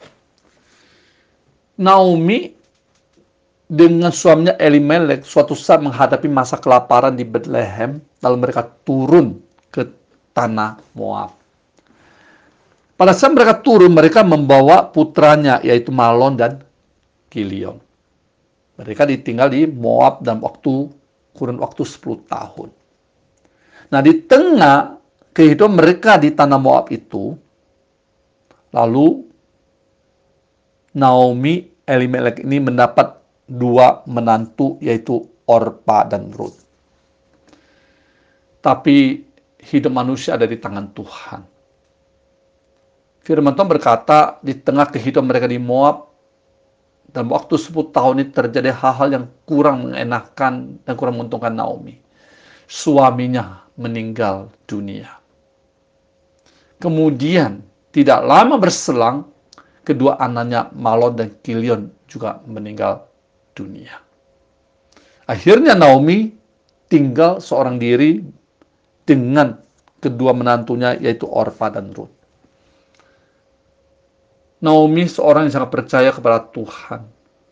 Naomi dengan suaminya Elimelek suatu saat menghadapi masa kelaparan di Bethlehem, lalu mereka turun ke tanah Moab. Pada saat mereka turun, mereka membawa putranya, yaitu Malon dan Kilion. Mereka ditinggal di Moab dalam waktu kurun waktu sepuluh tahun. Nah, di tengah kehidupan mereka di tanah Moab itu, lalu Naomi Elimelek ini mendapat dua menantu, yaitu Orpa dan Rut. Tapi hidup manusia ada di tangan Tuhan. Firman Tuhan berkata, di tengah kehidupan mereka di Moab, dalam waktu sepuluh tahun ini terjadi hal-hal yang kurang mengenakan dan kurang menguntungkan Naomi. Suaminya meninggal dunia. Kemudian, tidak lama berselang, kedua anaknya Malon dan Kilion juga meninggal dunia. Akhirnya Naomi tinggal seorang diri dengan kedua menantunya, yaitu Orpa dan Rut. Naomi seorang yang sangat percaya kepada Tuhan.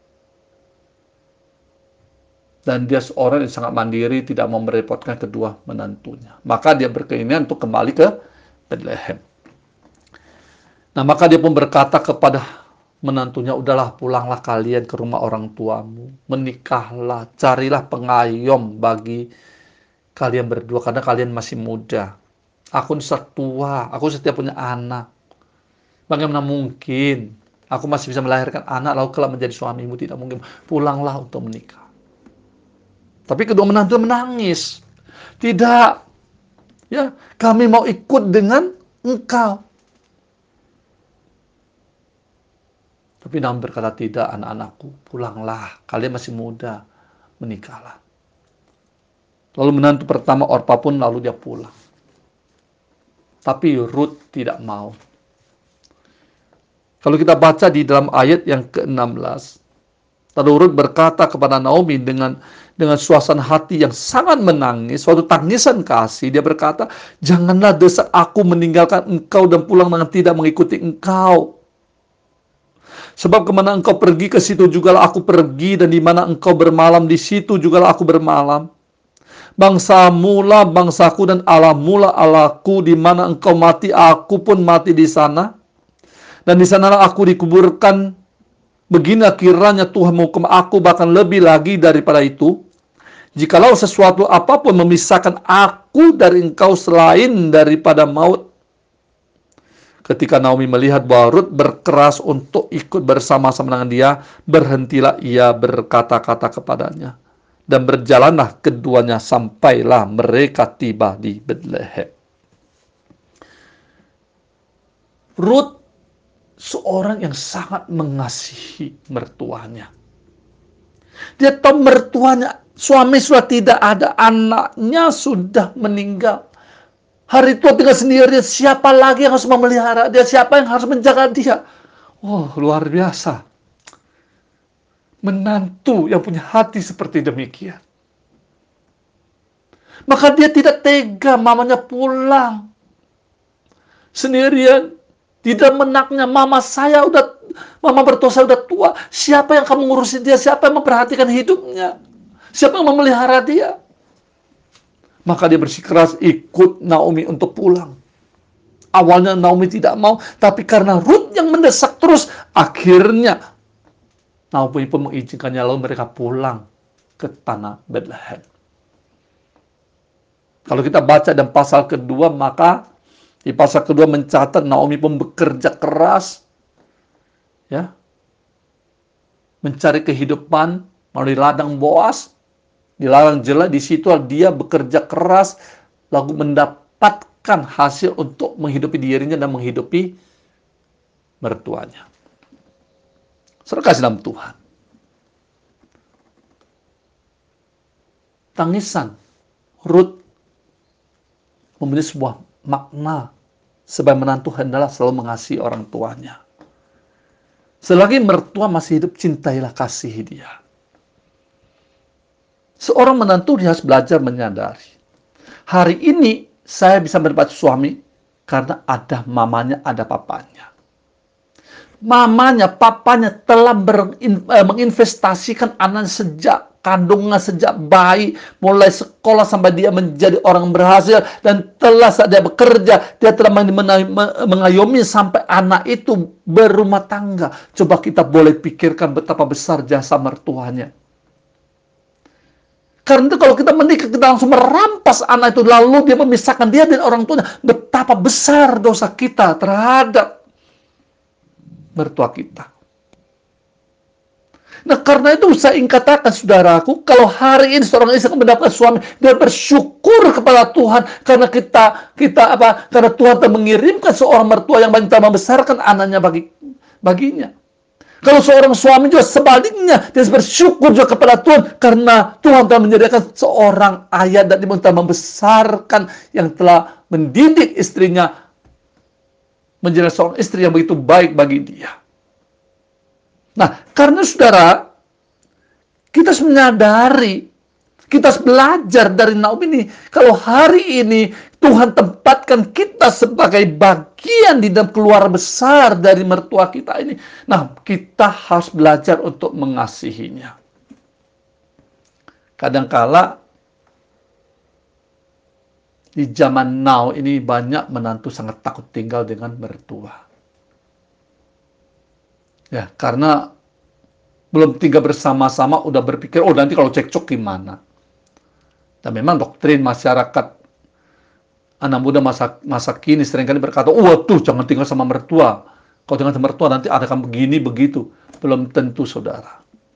Dan dia seorang yang sangat mandiri, tidak mau merepotkan kedua menantunya. Maka dia berkeinginan untuk kembali ke Bethlehem. Nah, maka dia pun berkata kepada menantunya, udahlah, pulanglah kalian ke rumah orang tuamu. Menikahlah, carilah pengayom bagi kalian berdua, karena kalian masih muda. Aku sudah tua, aku setiap punya anak. Bagaimana mungkin aku masih bisa melahirkan anak lalu kelak menjadi suamimu? Tidak mungkin. Pulanglah untuk menikah. Tapi kedua menantu menangis. Tidak. Ya, kami mau ikut dengan engkau. Tapi Naomi berkata, tidak anak-anakku, pulanglah. Kalian masih muda, menikahlah. Lalu menantu pertama Orpa pun lalu dia pulang. Tapi Rut tidak mau. Kalau kita baca di dalam ayat yang ke enam belas, lalu Rut berkata kepada Naomi dengan dengan suasana hati yang sangat menangis, suatu tangisan kasih, dia berkata, janganlah desak aku meninggalkan engkau dan pulang dengan tidak mengikuti engkau. Sebab kemana engkau pergi, ke situ jugalah aku pergi, dan di mana engkau bermalam, di situ jugalah aku bermalam. Bangsamu lah bangsaku, dan Allahmu lah Allahku. Di mana engkau mati, aku pun mati di sana. Dan di sanalah aku dikuburkan. Beginilah kiranya Tuhan menghukum aku, bahkan lebih lagi daripada itu. Jikalau sesuatu apapun memisahkan aku dari engkau selain daripada maut. Ketika Naomi melihat bahwa Rut berkeras untuk ikut bersama-sama dengan dia, berhentilah ia berkata-kata kepadanya. Dan berjalanlah keduanya sampailah mereka tiba di Bethlehem. Rut seorang yang sangat mengasihi mertuanya. Dia tahu mertuanya, suami sudah tidak ada, anaknya sudah meninggal. Hari tua tinggal sendiri, siapa lagi yang harus memelihara dia? Siapa yang harus menjaga dia? Oh, luar biasa. Menantu yang punya hati seperti demikian. Maka dia tidak tega mamanya pulang sendirian. Di dalam benaknya, mama saya udah, mama mertua saya udah tua. Siapa yang akan mengurusi dia? Siapa yang memperhatikan hidupnya? Siapa yang memelihara dia? Maka dia bersikeras ikut Naomi untuk pulang. Awalnya Naomi tidak mau, tapi karena Ruth yang mendesak terus, akhirnya Naomi pun mengizinkannya, lalu mereka pulang ke tanah Bethlehem. Kalau kita baca dan pasal kedua, maka di pasal kedua mencatat Naomi pun bekerja keras, ya, mencari kehidupan melalui ladang Boas, di ladang Jela. Di situ dia bekerja keras, lalu mendapatkan hasil untuk menghidupi dirinya dan menghidupi mertuanya. Saudara kasih dalam Tuhan, tangisan Ruth memiliki sebuah makna sebagai menantu hendaklah selalu mengasihi orang tuanya. Selagi mertua masih hidup, cintailah, kasihi dia. Seorang menantu dia harus belajar menyadari, hari ini saya bisa mendapat suami karena ada mamanya, ada papanya. Mamanya, papanya telah berin, eh, menginvestasikan anaknya sejak kandungan, sejak bayi, mulai sekolah sampai dia menjadi orang berhasil, dan telah saat dia bekerja, dia telah mengayomi sampai anak itu berumah tangga. Coba kita boleh pikirkan betapa besar jasa mertuanya. Karena itu kalau kita menikah, kita langsung merampas anak itu, lalu dia memisahkan dia dan orang tuanya. Betapa besar dosa kita terhadap mertua kita. Nah, karena itu saya ingin katakan, saudaraku, kalau hari ini seorang istri mendapatkan suami, dia bersyukur kepada Tuhan karena kita kita apa? Karena Tuhan telah mengirimkan seorang mertua yang telah membesarkan anaknya bagi baginya. Kalau seorang suami juga sebaliknya, dia bersyukur juga kepada Tuhan karena Tuhan telah menyediakan seorang ayah dan ibu telah membesarkan, yang telah mendidik istrinya menjadi seorang istri yang begitu baik bagi dia. Nah, karena saudara, kita harus menyadari, kita harus belajar dari Naomi ini. Kalau hari ini Tuhan tempatkan kita sebagai bagian di dalam keluarga besar dari mertua kita ini, nah, kita harus belajar untuk mengasihinya. Kadangkala di zaman now ini banyak menantu sangat takut tinggal dengan mertua. Ya, karena belum tinggal bersama-sama udah berpikir, oh nanti kalau cekcok gimana. Dan memang doktrin masyarakat anak muda masa masa kini seringkali berkata, oh tuh jangan tinggal sama mertua. Kalau tinggal sama mertua nanti ada kan begini begitu. Belum tentu, saudara.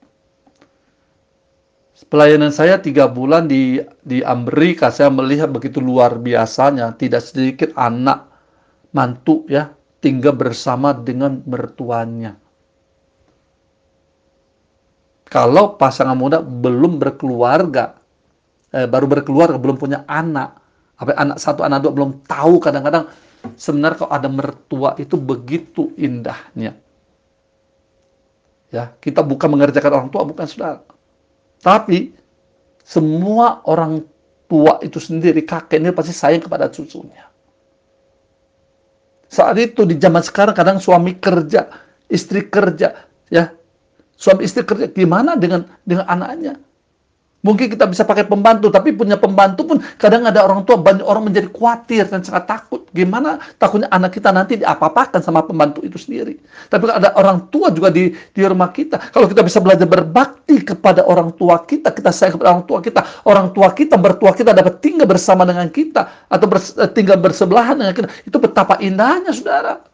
Pelayanan saya tiga bulan di di Amerika, saya melihat begitu luar biasanya, tidak sedikit anak mantu ya tinggal bersama dengan mertuanya. Kalau pasangan muda belum berkeluarga, eh, baru berkeluarga, belum punya anak, apa anak satu, anak dua, belum tahu kadang-kadang sebenarnya kalau ada mertua itu begitu indahnya. Ya, kita bukan mengerjakan orang tua, bukan, saudara. Tapi semua orang tua itu sendiri, kakek ini pasti sayang kepada cucunya. Saat itu di zaman sekarang kadang suami kerja, istri kerja, ya. Suami istri kerja, gimana dengan dengan anaknya? Mungkin kita bisa pakai pembantu, tapi punya pembantu pun kadang ada orang tua, banyak orang menjadi khawatir dan sangat takut. Gimana takutnya anak kita nanti diapa-apakan sama pembantu itu sendiri. Tapi ada orang tua juga di, di rumah kita. Kalau kita bisa belajar berbakti kepada orang tua kita, kita sayang kepada orang tua kita, orang tua kita, mertua kita dapat tinggal bersama dengan kita, atau bers, tinggal bersebelahan dengan kita, itu betapa indahnya, saudara.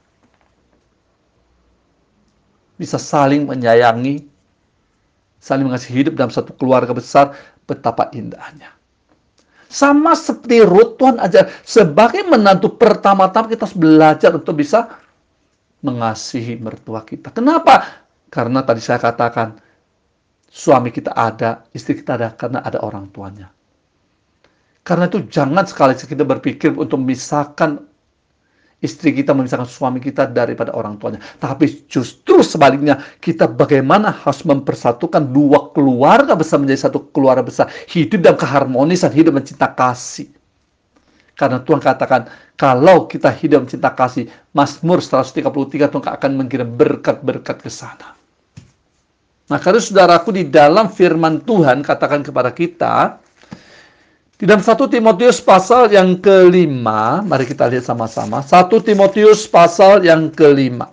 Bisa saling menyayangi, saling mengasihi hidup dalam satu keluarga besar, betapa indahnya. Sama seperti Ruth, Tuhan ajar, sebagai menantu pertama-tama kita harus belajar untuk bisa mengasihi mertua kita. Kenapa? Karena tadi saya katakan, suami kita ada, istri kita ada, karena ada orang tuanya. Karena itu jangan sekali kita berpikir untuk memisahkan istri kita, memisahkan suami kita daripada orang tuanya. Tapi justru sebaliknya, kita bagaimana harus mempersatukan dua keluarga besar menjadi satu keluarga besar. Hidup dalam keharmonisan, hidup mencinta kasih. Karena Tuhan katakan, kalau kita hidup mencinta kasih, Mazmur seratus tiga puluh tiga, Tuhan akan mengirim berkat-berkat ke sana. Nah, karena saudaraku, di dalam firman Tuhan katakan kepada kita, di dalam satu Timotius pasal yang kelima, mari kita lihat sama-sama. satu Timotius pasal yang kelima.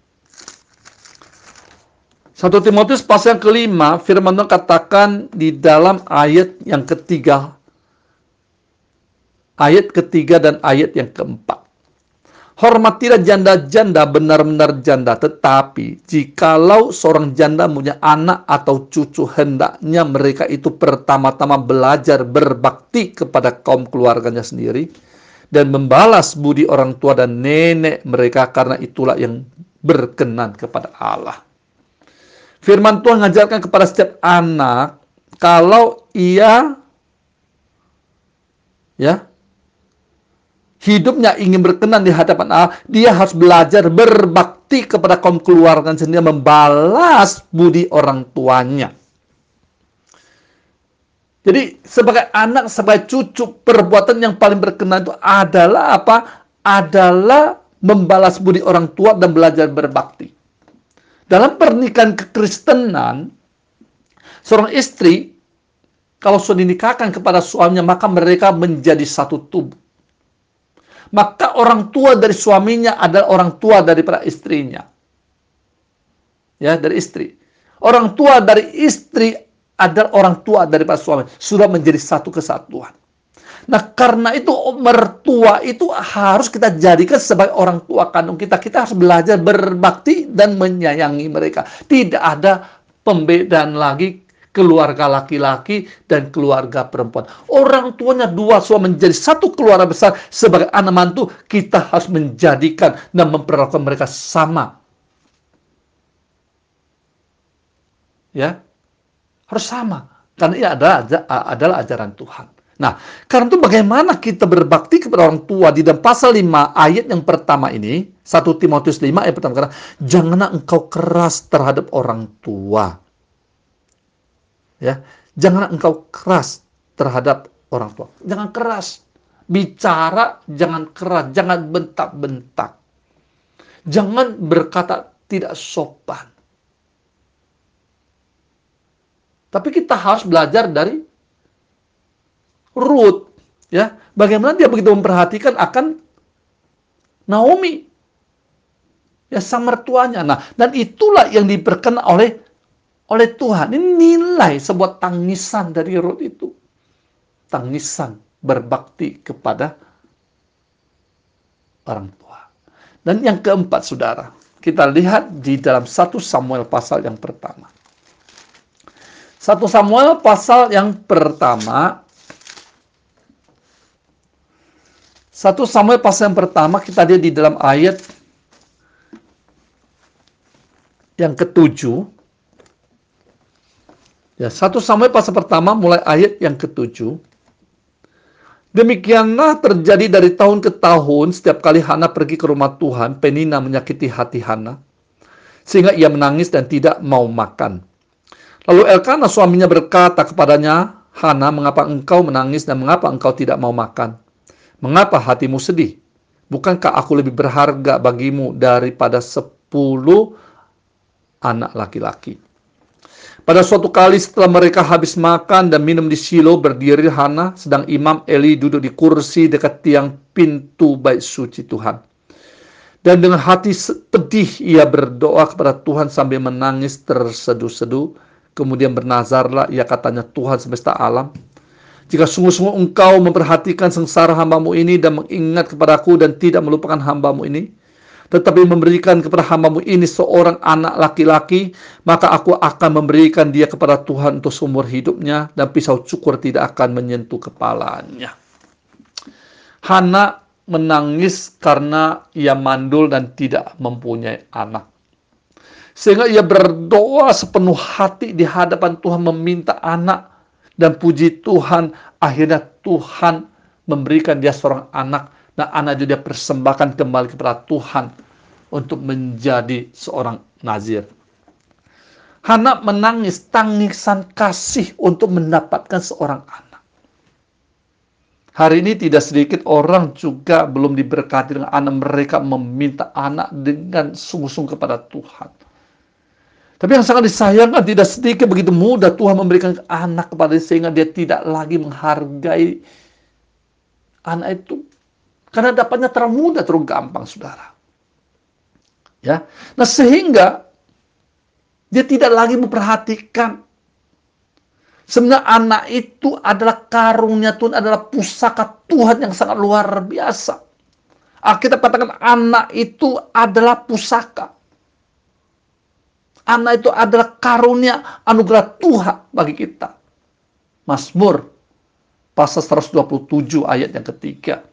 satu Timotius pasal yang kelima, firman Tuhan katakan di dalam ayat yang ketiga. Ayat ketiga dan ayat yang keempat. Hormatilah janda-janda, benar-benar janda. Tetapi, jikalau seorang janda punya anak atau cucu, hendaknya mereka itu pertama-tama belajar berbakti kepada kaum keluarganya sendiri, dan membalas budi orang tua dan nenek mereka, karena itulah yang berkenan kepada Allah. Firman Tuhan mengajarkan kepada setiap anak, kalau ia ya hidupnya ingin berkenan di hadapan Allah, dia harus belajar berbakti kepada kaum keluarga sendiri, membalas budi orang tuanya. Jadi sebagai anak, sebagai cucu, perbuatan yang paling berkenan itu adalah apa? Adalah membalas budi orang tua dan belajar berbakti. Dalam pernikahan kekristenan, seorang istri kalau sudah dinikahkan kepada suaminya, maka mereka menjadi satu tubuh. Maka orang tua dari suaminya adalah orang tua daripada istrinya. Ya, dari istri. Orang tua dari istri adalah orang tua daripada suami. Sudah menjadi satu kesatuan. Nah, karena itu mertua itu harus kita jadikan sebagai orang tua kandung kita. Kita harus belajar berbakti dan menyayangi mereka. Tidak ada pembedaan lagi keluarga laki-laki dan keluarga perempuan. Orang tuanya dua, suami menjadi satu keluarga besar. Sebagai anak mantu, kita harus menjadikan dan memperlakukan mereka sama. Ya, harus sama. Karena ini adalah, adalah ajaran Tuhan. Nah, karena itu bagaimana kita berbakti kepada orang tua di dalam pasal lima ayat yang pertama ini, satu Timotius lima ayat pertama, janganlah engkau keras terhadap orang tua. Ya, jangan engkau keras terhadap orang tua. Jangan keras. Bicara jangan keras, jangan bentak-bentak. Jangan berkata tidak sopan. Tapi kita harus belajar dari Ruth, ya. Bagaimana dia begitu memperhatikan akan Naomi, ya, sang mertuanya. Nah, dan itulah yang diperkenan oleh oleh Tuhan. Ini nilai sebuah tangisan dari Ruth itu. Tangisan berbakti kepada orang tua. Dan yang keempat, saudara, kita lihat di dalam satu Samuel pasal yang pertama. satu Samuel pasal yang pertama. satu Samuel pasal yang pertama, kita lihat di dalam ayat yang ketujuh. Ya, satu Samuel pasal pertama mulai ayat yang ketujuh. Demikianlah terjadi dari tahun ke tahun, setiap kali Hana pergi ke rumah Tuhan, Penina menyakiti hati Hana, sehingga ia menangis dan tidak mau makan. Lalu Elkana suaminya berkata kepadanya, Hana, mengapa engkau menangis dan mengapa engkau tidak mau makan? Mengapa hatimu sedih? Bukankah aku lebih berharga bagimu daripada sepuluh anak laki-laki? Pada suatu kali setelah mereka habis makan dan minum di Shilo, berdiri Hana, sedang Imam Eli duduk di kursi dekat tiang pintu bait suci Tuhan. Dan dengan hati pedih ia berdoa kepada Tuhan sambil menangis terseduh-seduh. Kemudian bernazarlah, ia katanya, Tuhan semesta alam, jika sungguh-sungguh engkau memperhatikan sengsara hambamu ini dan mengingat kepadaku dan tidak melupakan hambamu ini, tetapi memberikan kepada hambamu ini seorang anak laki-laki, maka aku akan memberikan dia kepada Tuhan untuk seumur hidupnya, dan pisau cukur tidak akan menyentuh kepalanya. Hana menangis karena ia mandul dan tidak mempunyai anak. Sehingga ia berdoa sepenuh hati di hadapan Tuhan meminta anak. Dan puji Tuhan, akhirnya Tuhan memberikan dia seorang anak. Dan anak itu dia persembahkan kembali kepada Tuhan untuk menjadi seorang nazir. Hana menangis tangisan kasih untuk mendapatkan seorang anak. Hari ini tidak sedikit orang juga belum diberkati dengan anak, mereka meminta anak dengan sungguh-sungguh kepada Tuhan. Tapi yang sangat disayangkan, tidak sedikit begitu mudah Tuhan memberikan anak kepada dia, sehingga dia tidak lagi menghargai anak itu. Karena dapatnya terlalu mudah, terlalu gampang, saudara. Ya, nah sehingga dia tidak lagi memperhatikan. Sebenarnya anak itu adalah karunia Tuhan, adalah pusaka Tuhan yang sangat luar biasa. Alkitab katakan anak itu adalah pusaka. Anak itu adalah karunia anugerah Tuhan bagi kita. Mazmur pasal seratus dua puluh tujuh ayat yang ketiga.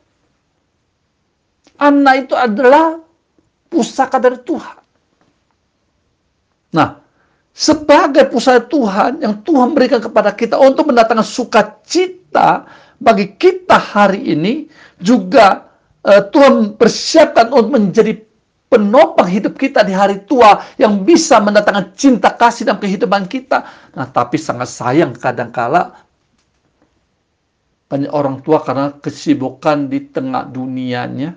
Anak itu adalah pusaka dari Tuhan. Nah, sebagai pusaka Tuhan yang Tuhan berikan kepada kita untuk mendatangkan sukacita bagi kita hari ini, juga uh, Tuhan persiapkan untuk menjadi penopang hidup kita di hari tua yang bisa mendatangkan cinta kasih dalam kehidupan kita. Nah, tapi sangat sayang kadangkala banyak orang tua karena kesibukan di tengah dunianya,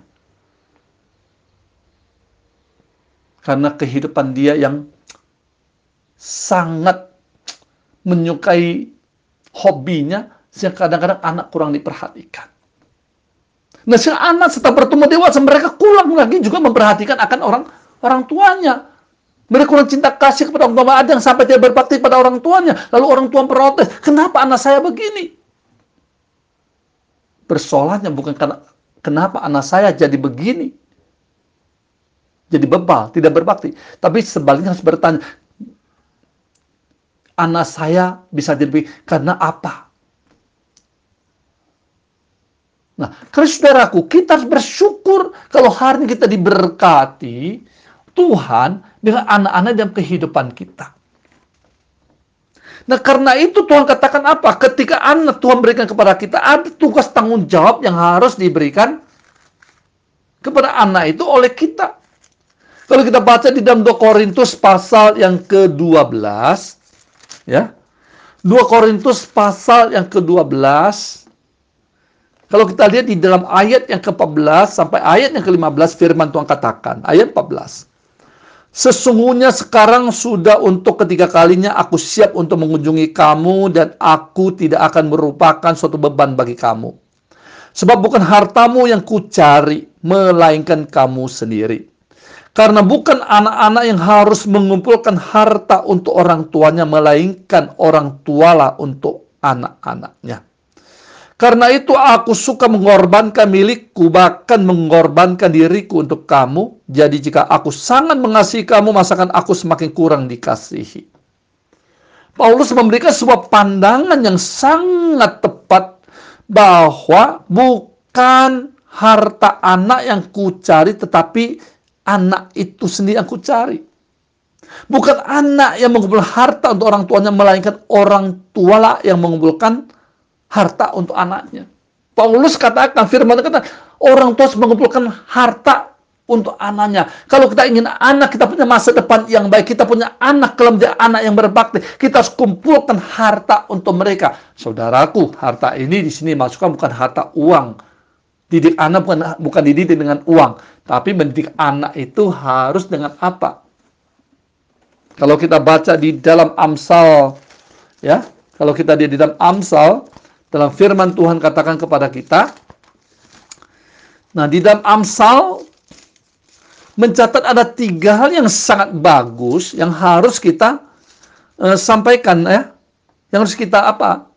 karena kehidupan dia yang sangat menyukai hobinya, sehingga kadang-kadang anak kurang diperhatikan. Nah, sehingga anak setelah bertumbuh dewasa, mereka kurang lagi juga memperhatikan akan orang orang tuanya. Mereka kurang cinta kasih kepada orang tua. Ada yang sampai tidak berbakti pada orang tuanya. Lalu orang tua protes, kenapa anak saya begini? Persoalannya bukan karena kenapa anak saya jadi begini, jadi bebal, tidak berbakti. Tapi sebaliknya harus bertanya, anak saya bisa jadi karena apa? Nah, karena saudaraku, kita harus bersyukur kalau hari ini kita diberkati Tuhan dengan anak-anak dalam kehidupan kita. Nah, karena itu Tuhan katakan apa? Ketika anak Tuhan berikan kepada kita, ada tugas tanggung jawab yang harus diberikan kepada anak itu oleh kita. Kalau kita baca di dalam dua Korintus pasal yang ke-dua belas, ya, dua Korintus pasal yang ke-dua belas, kalau kita lihat di dalam ayat yang ke-empat belas sampai ayat yang ke-lima belas, firman Tuhan katakan, ayat empat belas. Sesungguhnya sekarang sudah untuk ketiga kalinya aku siap untuk mengunjungi kamu, dan aku tidak akan merupakan suatu beban bagi kamu. Sebab bukan hartamu yang kucari, melainkan kamu sendiri. Karena bukan anak-anak yang harus mengumpulkan harta untuk orang tuanya, melainkan orang tualah untuk anak-anaknya. Karena itu aku suka mengorbankan milikku, bahkan mengorbankan diriku untuk kamu. Jadi jika aku sangat mengasihi kamu, masakan aku semakin kurang dikasihi. Paulus memberikan sebuah pandangan yang sangat tepat, bahwa bukan harta anak yang kucari, tetapi anak itu sendiri yang kucari. Bukan anak yang mengumpulkan harta untuk orang tuanya, melainkan orang tualah yang mengumpulkan harta untuk anaknya. Paulus katakan, firman katakan, orang tua harus mengumpulkan harta untuk anaknya. Kalau kita ingin anak kita punya masa depan yang baik, kita punya anak kelak menjadi anak yang berbakti, kita harus kumpulkan harta untuk mereka. Saudaraku, harta ini di sini masukkan bukan harta uang. Didik anak bukan bukan dididik dengan uang, tapi mendidik anak itu harus dengan apa? Kalau kita baca di dalam Amsal, ya, kalau kita di dalam Amsal, dalam firman Tuhan katakan kepada kita, nah di dalam Amsal mencatat ada tiga hal yang sangat bagus yang harus kita uh, sampaikan, ya, yang harus kita apa?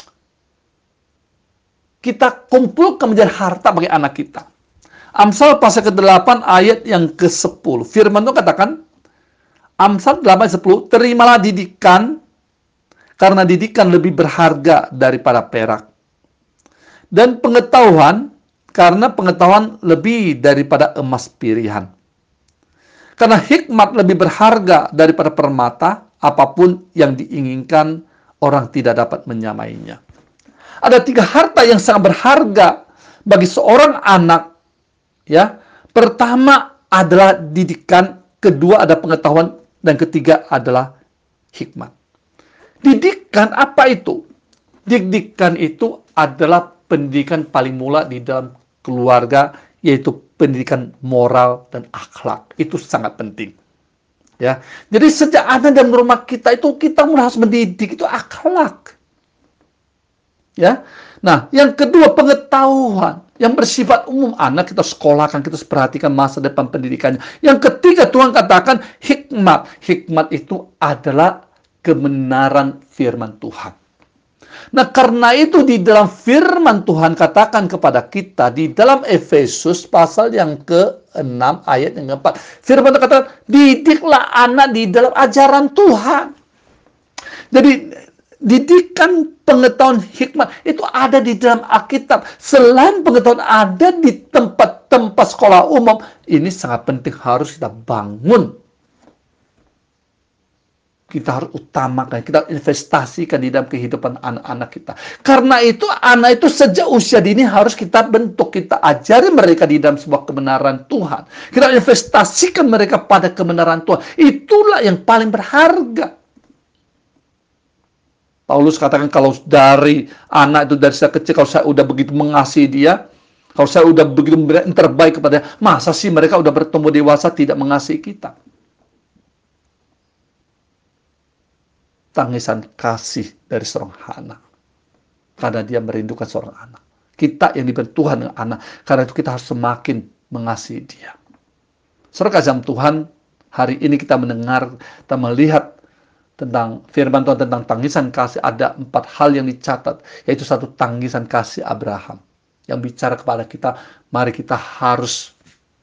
Kita kumpulkan menjadi harta bagi anak kita. Amsal pasal ke-delapan ayat yang ke sepuluh. Firman Tuhan katakan, Amsal delapan sepuluh, terimalah didikan, karena didikan lebih berharga daripada perak. Dan pengetahuan, karena pengetahuan lebih daripada emas pilihan. Karena hikmat lebih berharga daripada permata, apapun yang diinginkan, orang tidak dapat menyamainya. Ada tiga harta yang sangat berharga bagi seorang anak. Ya, pertama adalah didikan, kedua ada pengetahuan, dan ketiga adalah hikmat. Didikan apa itu? Didikan itu adalah pendidikan paling mula di dalam keluarga, yaitu pendidikan moral dan akhlak. Itu sangat penting. Ya, jadi sejak ada dalam rumah kita itu kita harus mendidik itu akhlak. Ya, nah yang kedua pengetahuan yang bersifat umum, anak kita sekolahkan, kita perhatikan masa depan pendidikannya. Yang ketiga Tuhan katakan hikmat. Hikmat itu adalah kebenaran firman Tuhan. Nah, karena itu di dalam firman Tuhan katakan kepada kita di dalam Efesus pasal yang ke enam ayat yang keempat. Firman Tuhan katakan, didiklah anak di dalam ajaran Tuhan. Jadi didikan, pengetahuan, hikmat itu ada di dalam Alkitab. Selain pengetahuan ada di tempat-tempat sekolah umum, ini sangat penting harus kita bangun. Kita harus utamakan, kita investasikan di dalam kehidupan anak-anak kita. Karena itu anak itu sejak usia dini harus kita bentuk, kita ajari mereka di dalam sebuah kebenaran Tuhan. Kita investasikan mereka pada kebenaran Tuhan. Itulah yang paling berharga. Paulus katakan kalau dari anak itu dari saya kecil, kalau saya udah begitu mengasihi dia, kalau saya udah begitu memberi yang terbaik kepada dia, masa sih mereka udah bertumbuh dewasa tidak mengasihi kita? Tangisan kasih dari seorang anak. Karena dia merindukan seorang anak. Kita yang diberi Tuhan dengan anak. Karena itu kita harus semakin mengasihi dia. Saudara kasih Tuhan, hari ini kita mendengar, kita melihat tentang firman Tuhan tentang tangisan kasih. Ada empat hal yang dicatat. Yaitu satu, tangisan kasih Abraham. Yang bicara kepada kita, mari kita harus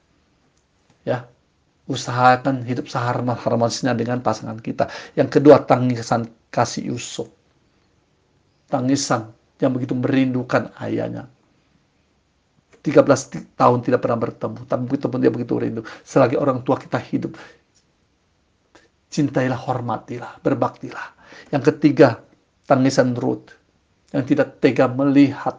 ya usahakan hidup seharmonisnya dengan pasangan kita. Yang kedua, tangisan kasih Yusuf. Tangisan yang begitu merindukan ayahnya. tiga belas tahun tidak pernah bertemu, tapi begitu pun dia begitu rindu. Selagi orang tua kita hidup, cintailah, hormatilah, berbaktilah. Yang ketiga, tangisan Ruth, yang tidak tega melihat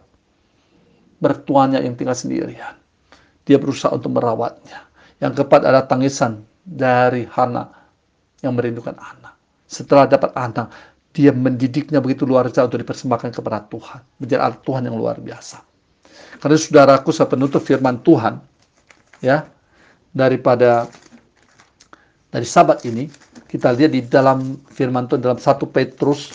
mertuanya yang tinggal sendirian. Dia berusaha untuk merawatnya. Yang keempat adalah tangisan dari Hana yang merindukan anak. Setelah dapat anak, dia mendidiknya begitu luar biasa untuk dipersembahkan kepada Tuhan. Menjadi alat Tuhan yang luar biasa. Karena saudaraku, saya penutup firman Tuhan, ya, daripada dari Sabat ini, kita lihat di dalam firman Tuhan dalam satu Petrus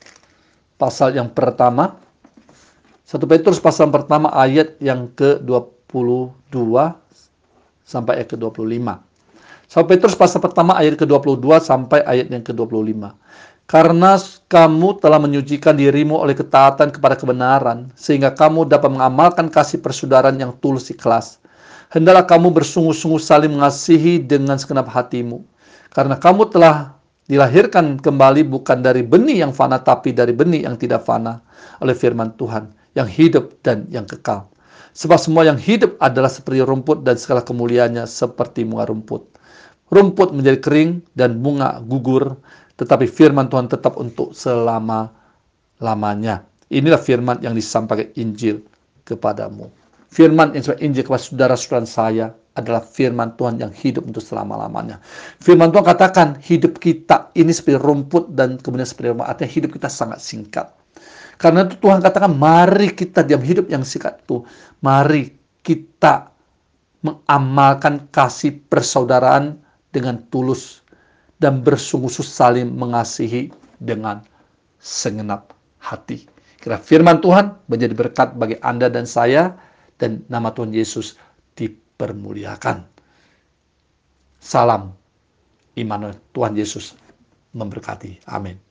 pasal yang pertama. satu Petrus pasal yang pertama ayat yang ke dua puluh dua sampai ayat ke dua puluh lima. satu Petrus pasal pertama ayat ke dua puluh dua sampai ayat yang ke dua puluh lima. Karena kamu telah menyucikan dirimu oleh ketaatan kepada kebenaran, sehingga kamu dapat mengamalkan kasih persaudaraan yang tulus ikhlas. Hendaklah kamu bersungguh-sungguh saling mengasihi dengan segenap hatimu. Karena kamu telah dilahirkan kembali bukan dari benih yang fana, tapi dari benih yang tidak fana, oleh firman Tuhan, yang hidup dan yang kekal. Sebab semua yang hidup adalah seperti rumput, dan segala kemuliaannya seperti bunga rumput. Rumput menjadi kering dan bunga gugur, tetapi firman Tuhan tetap untuk selama-lamanya. Inilah firman yang disampaikan Injil kepadamu. Firman yang disampaikan Injil kepada saudara-saudara saya adalah firman Tuhan yang hidup untuk selama-lamanya. Firman Tuhan katakan hidup kita ini seperti rumput dan kemudian seperti rumah. Artinya hidup kita sangat singkat. Karena itu Tuhan katakan, mari kita diam hidup yang singkat itu. Mari kita mengamalkan kasih persaudaraan dengan tulus dan bersungguh-sungguh saling mengasihi dengan segenap hati. Kira firman Tuhan menjadi berkat bagi Anda dan saya, dan nama Tuhan Yesus dipermuliakan. Salam Immanuel, Tuhan Yesus memberkati. Amin.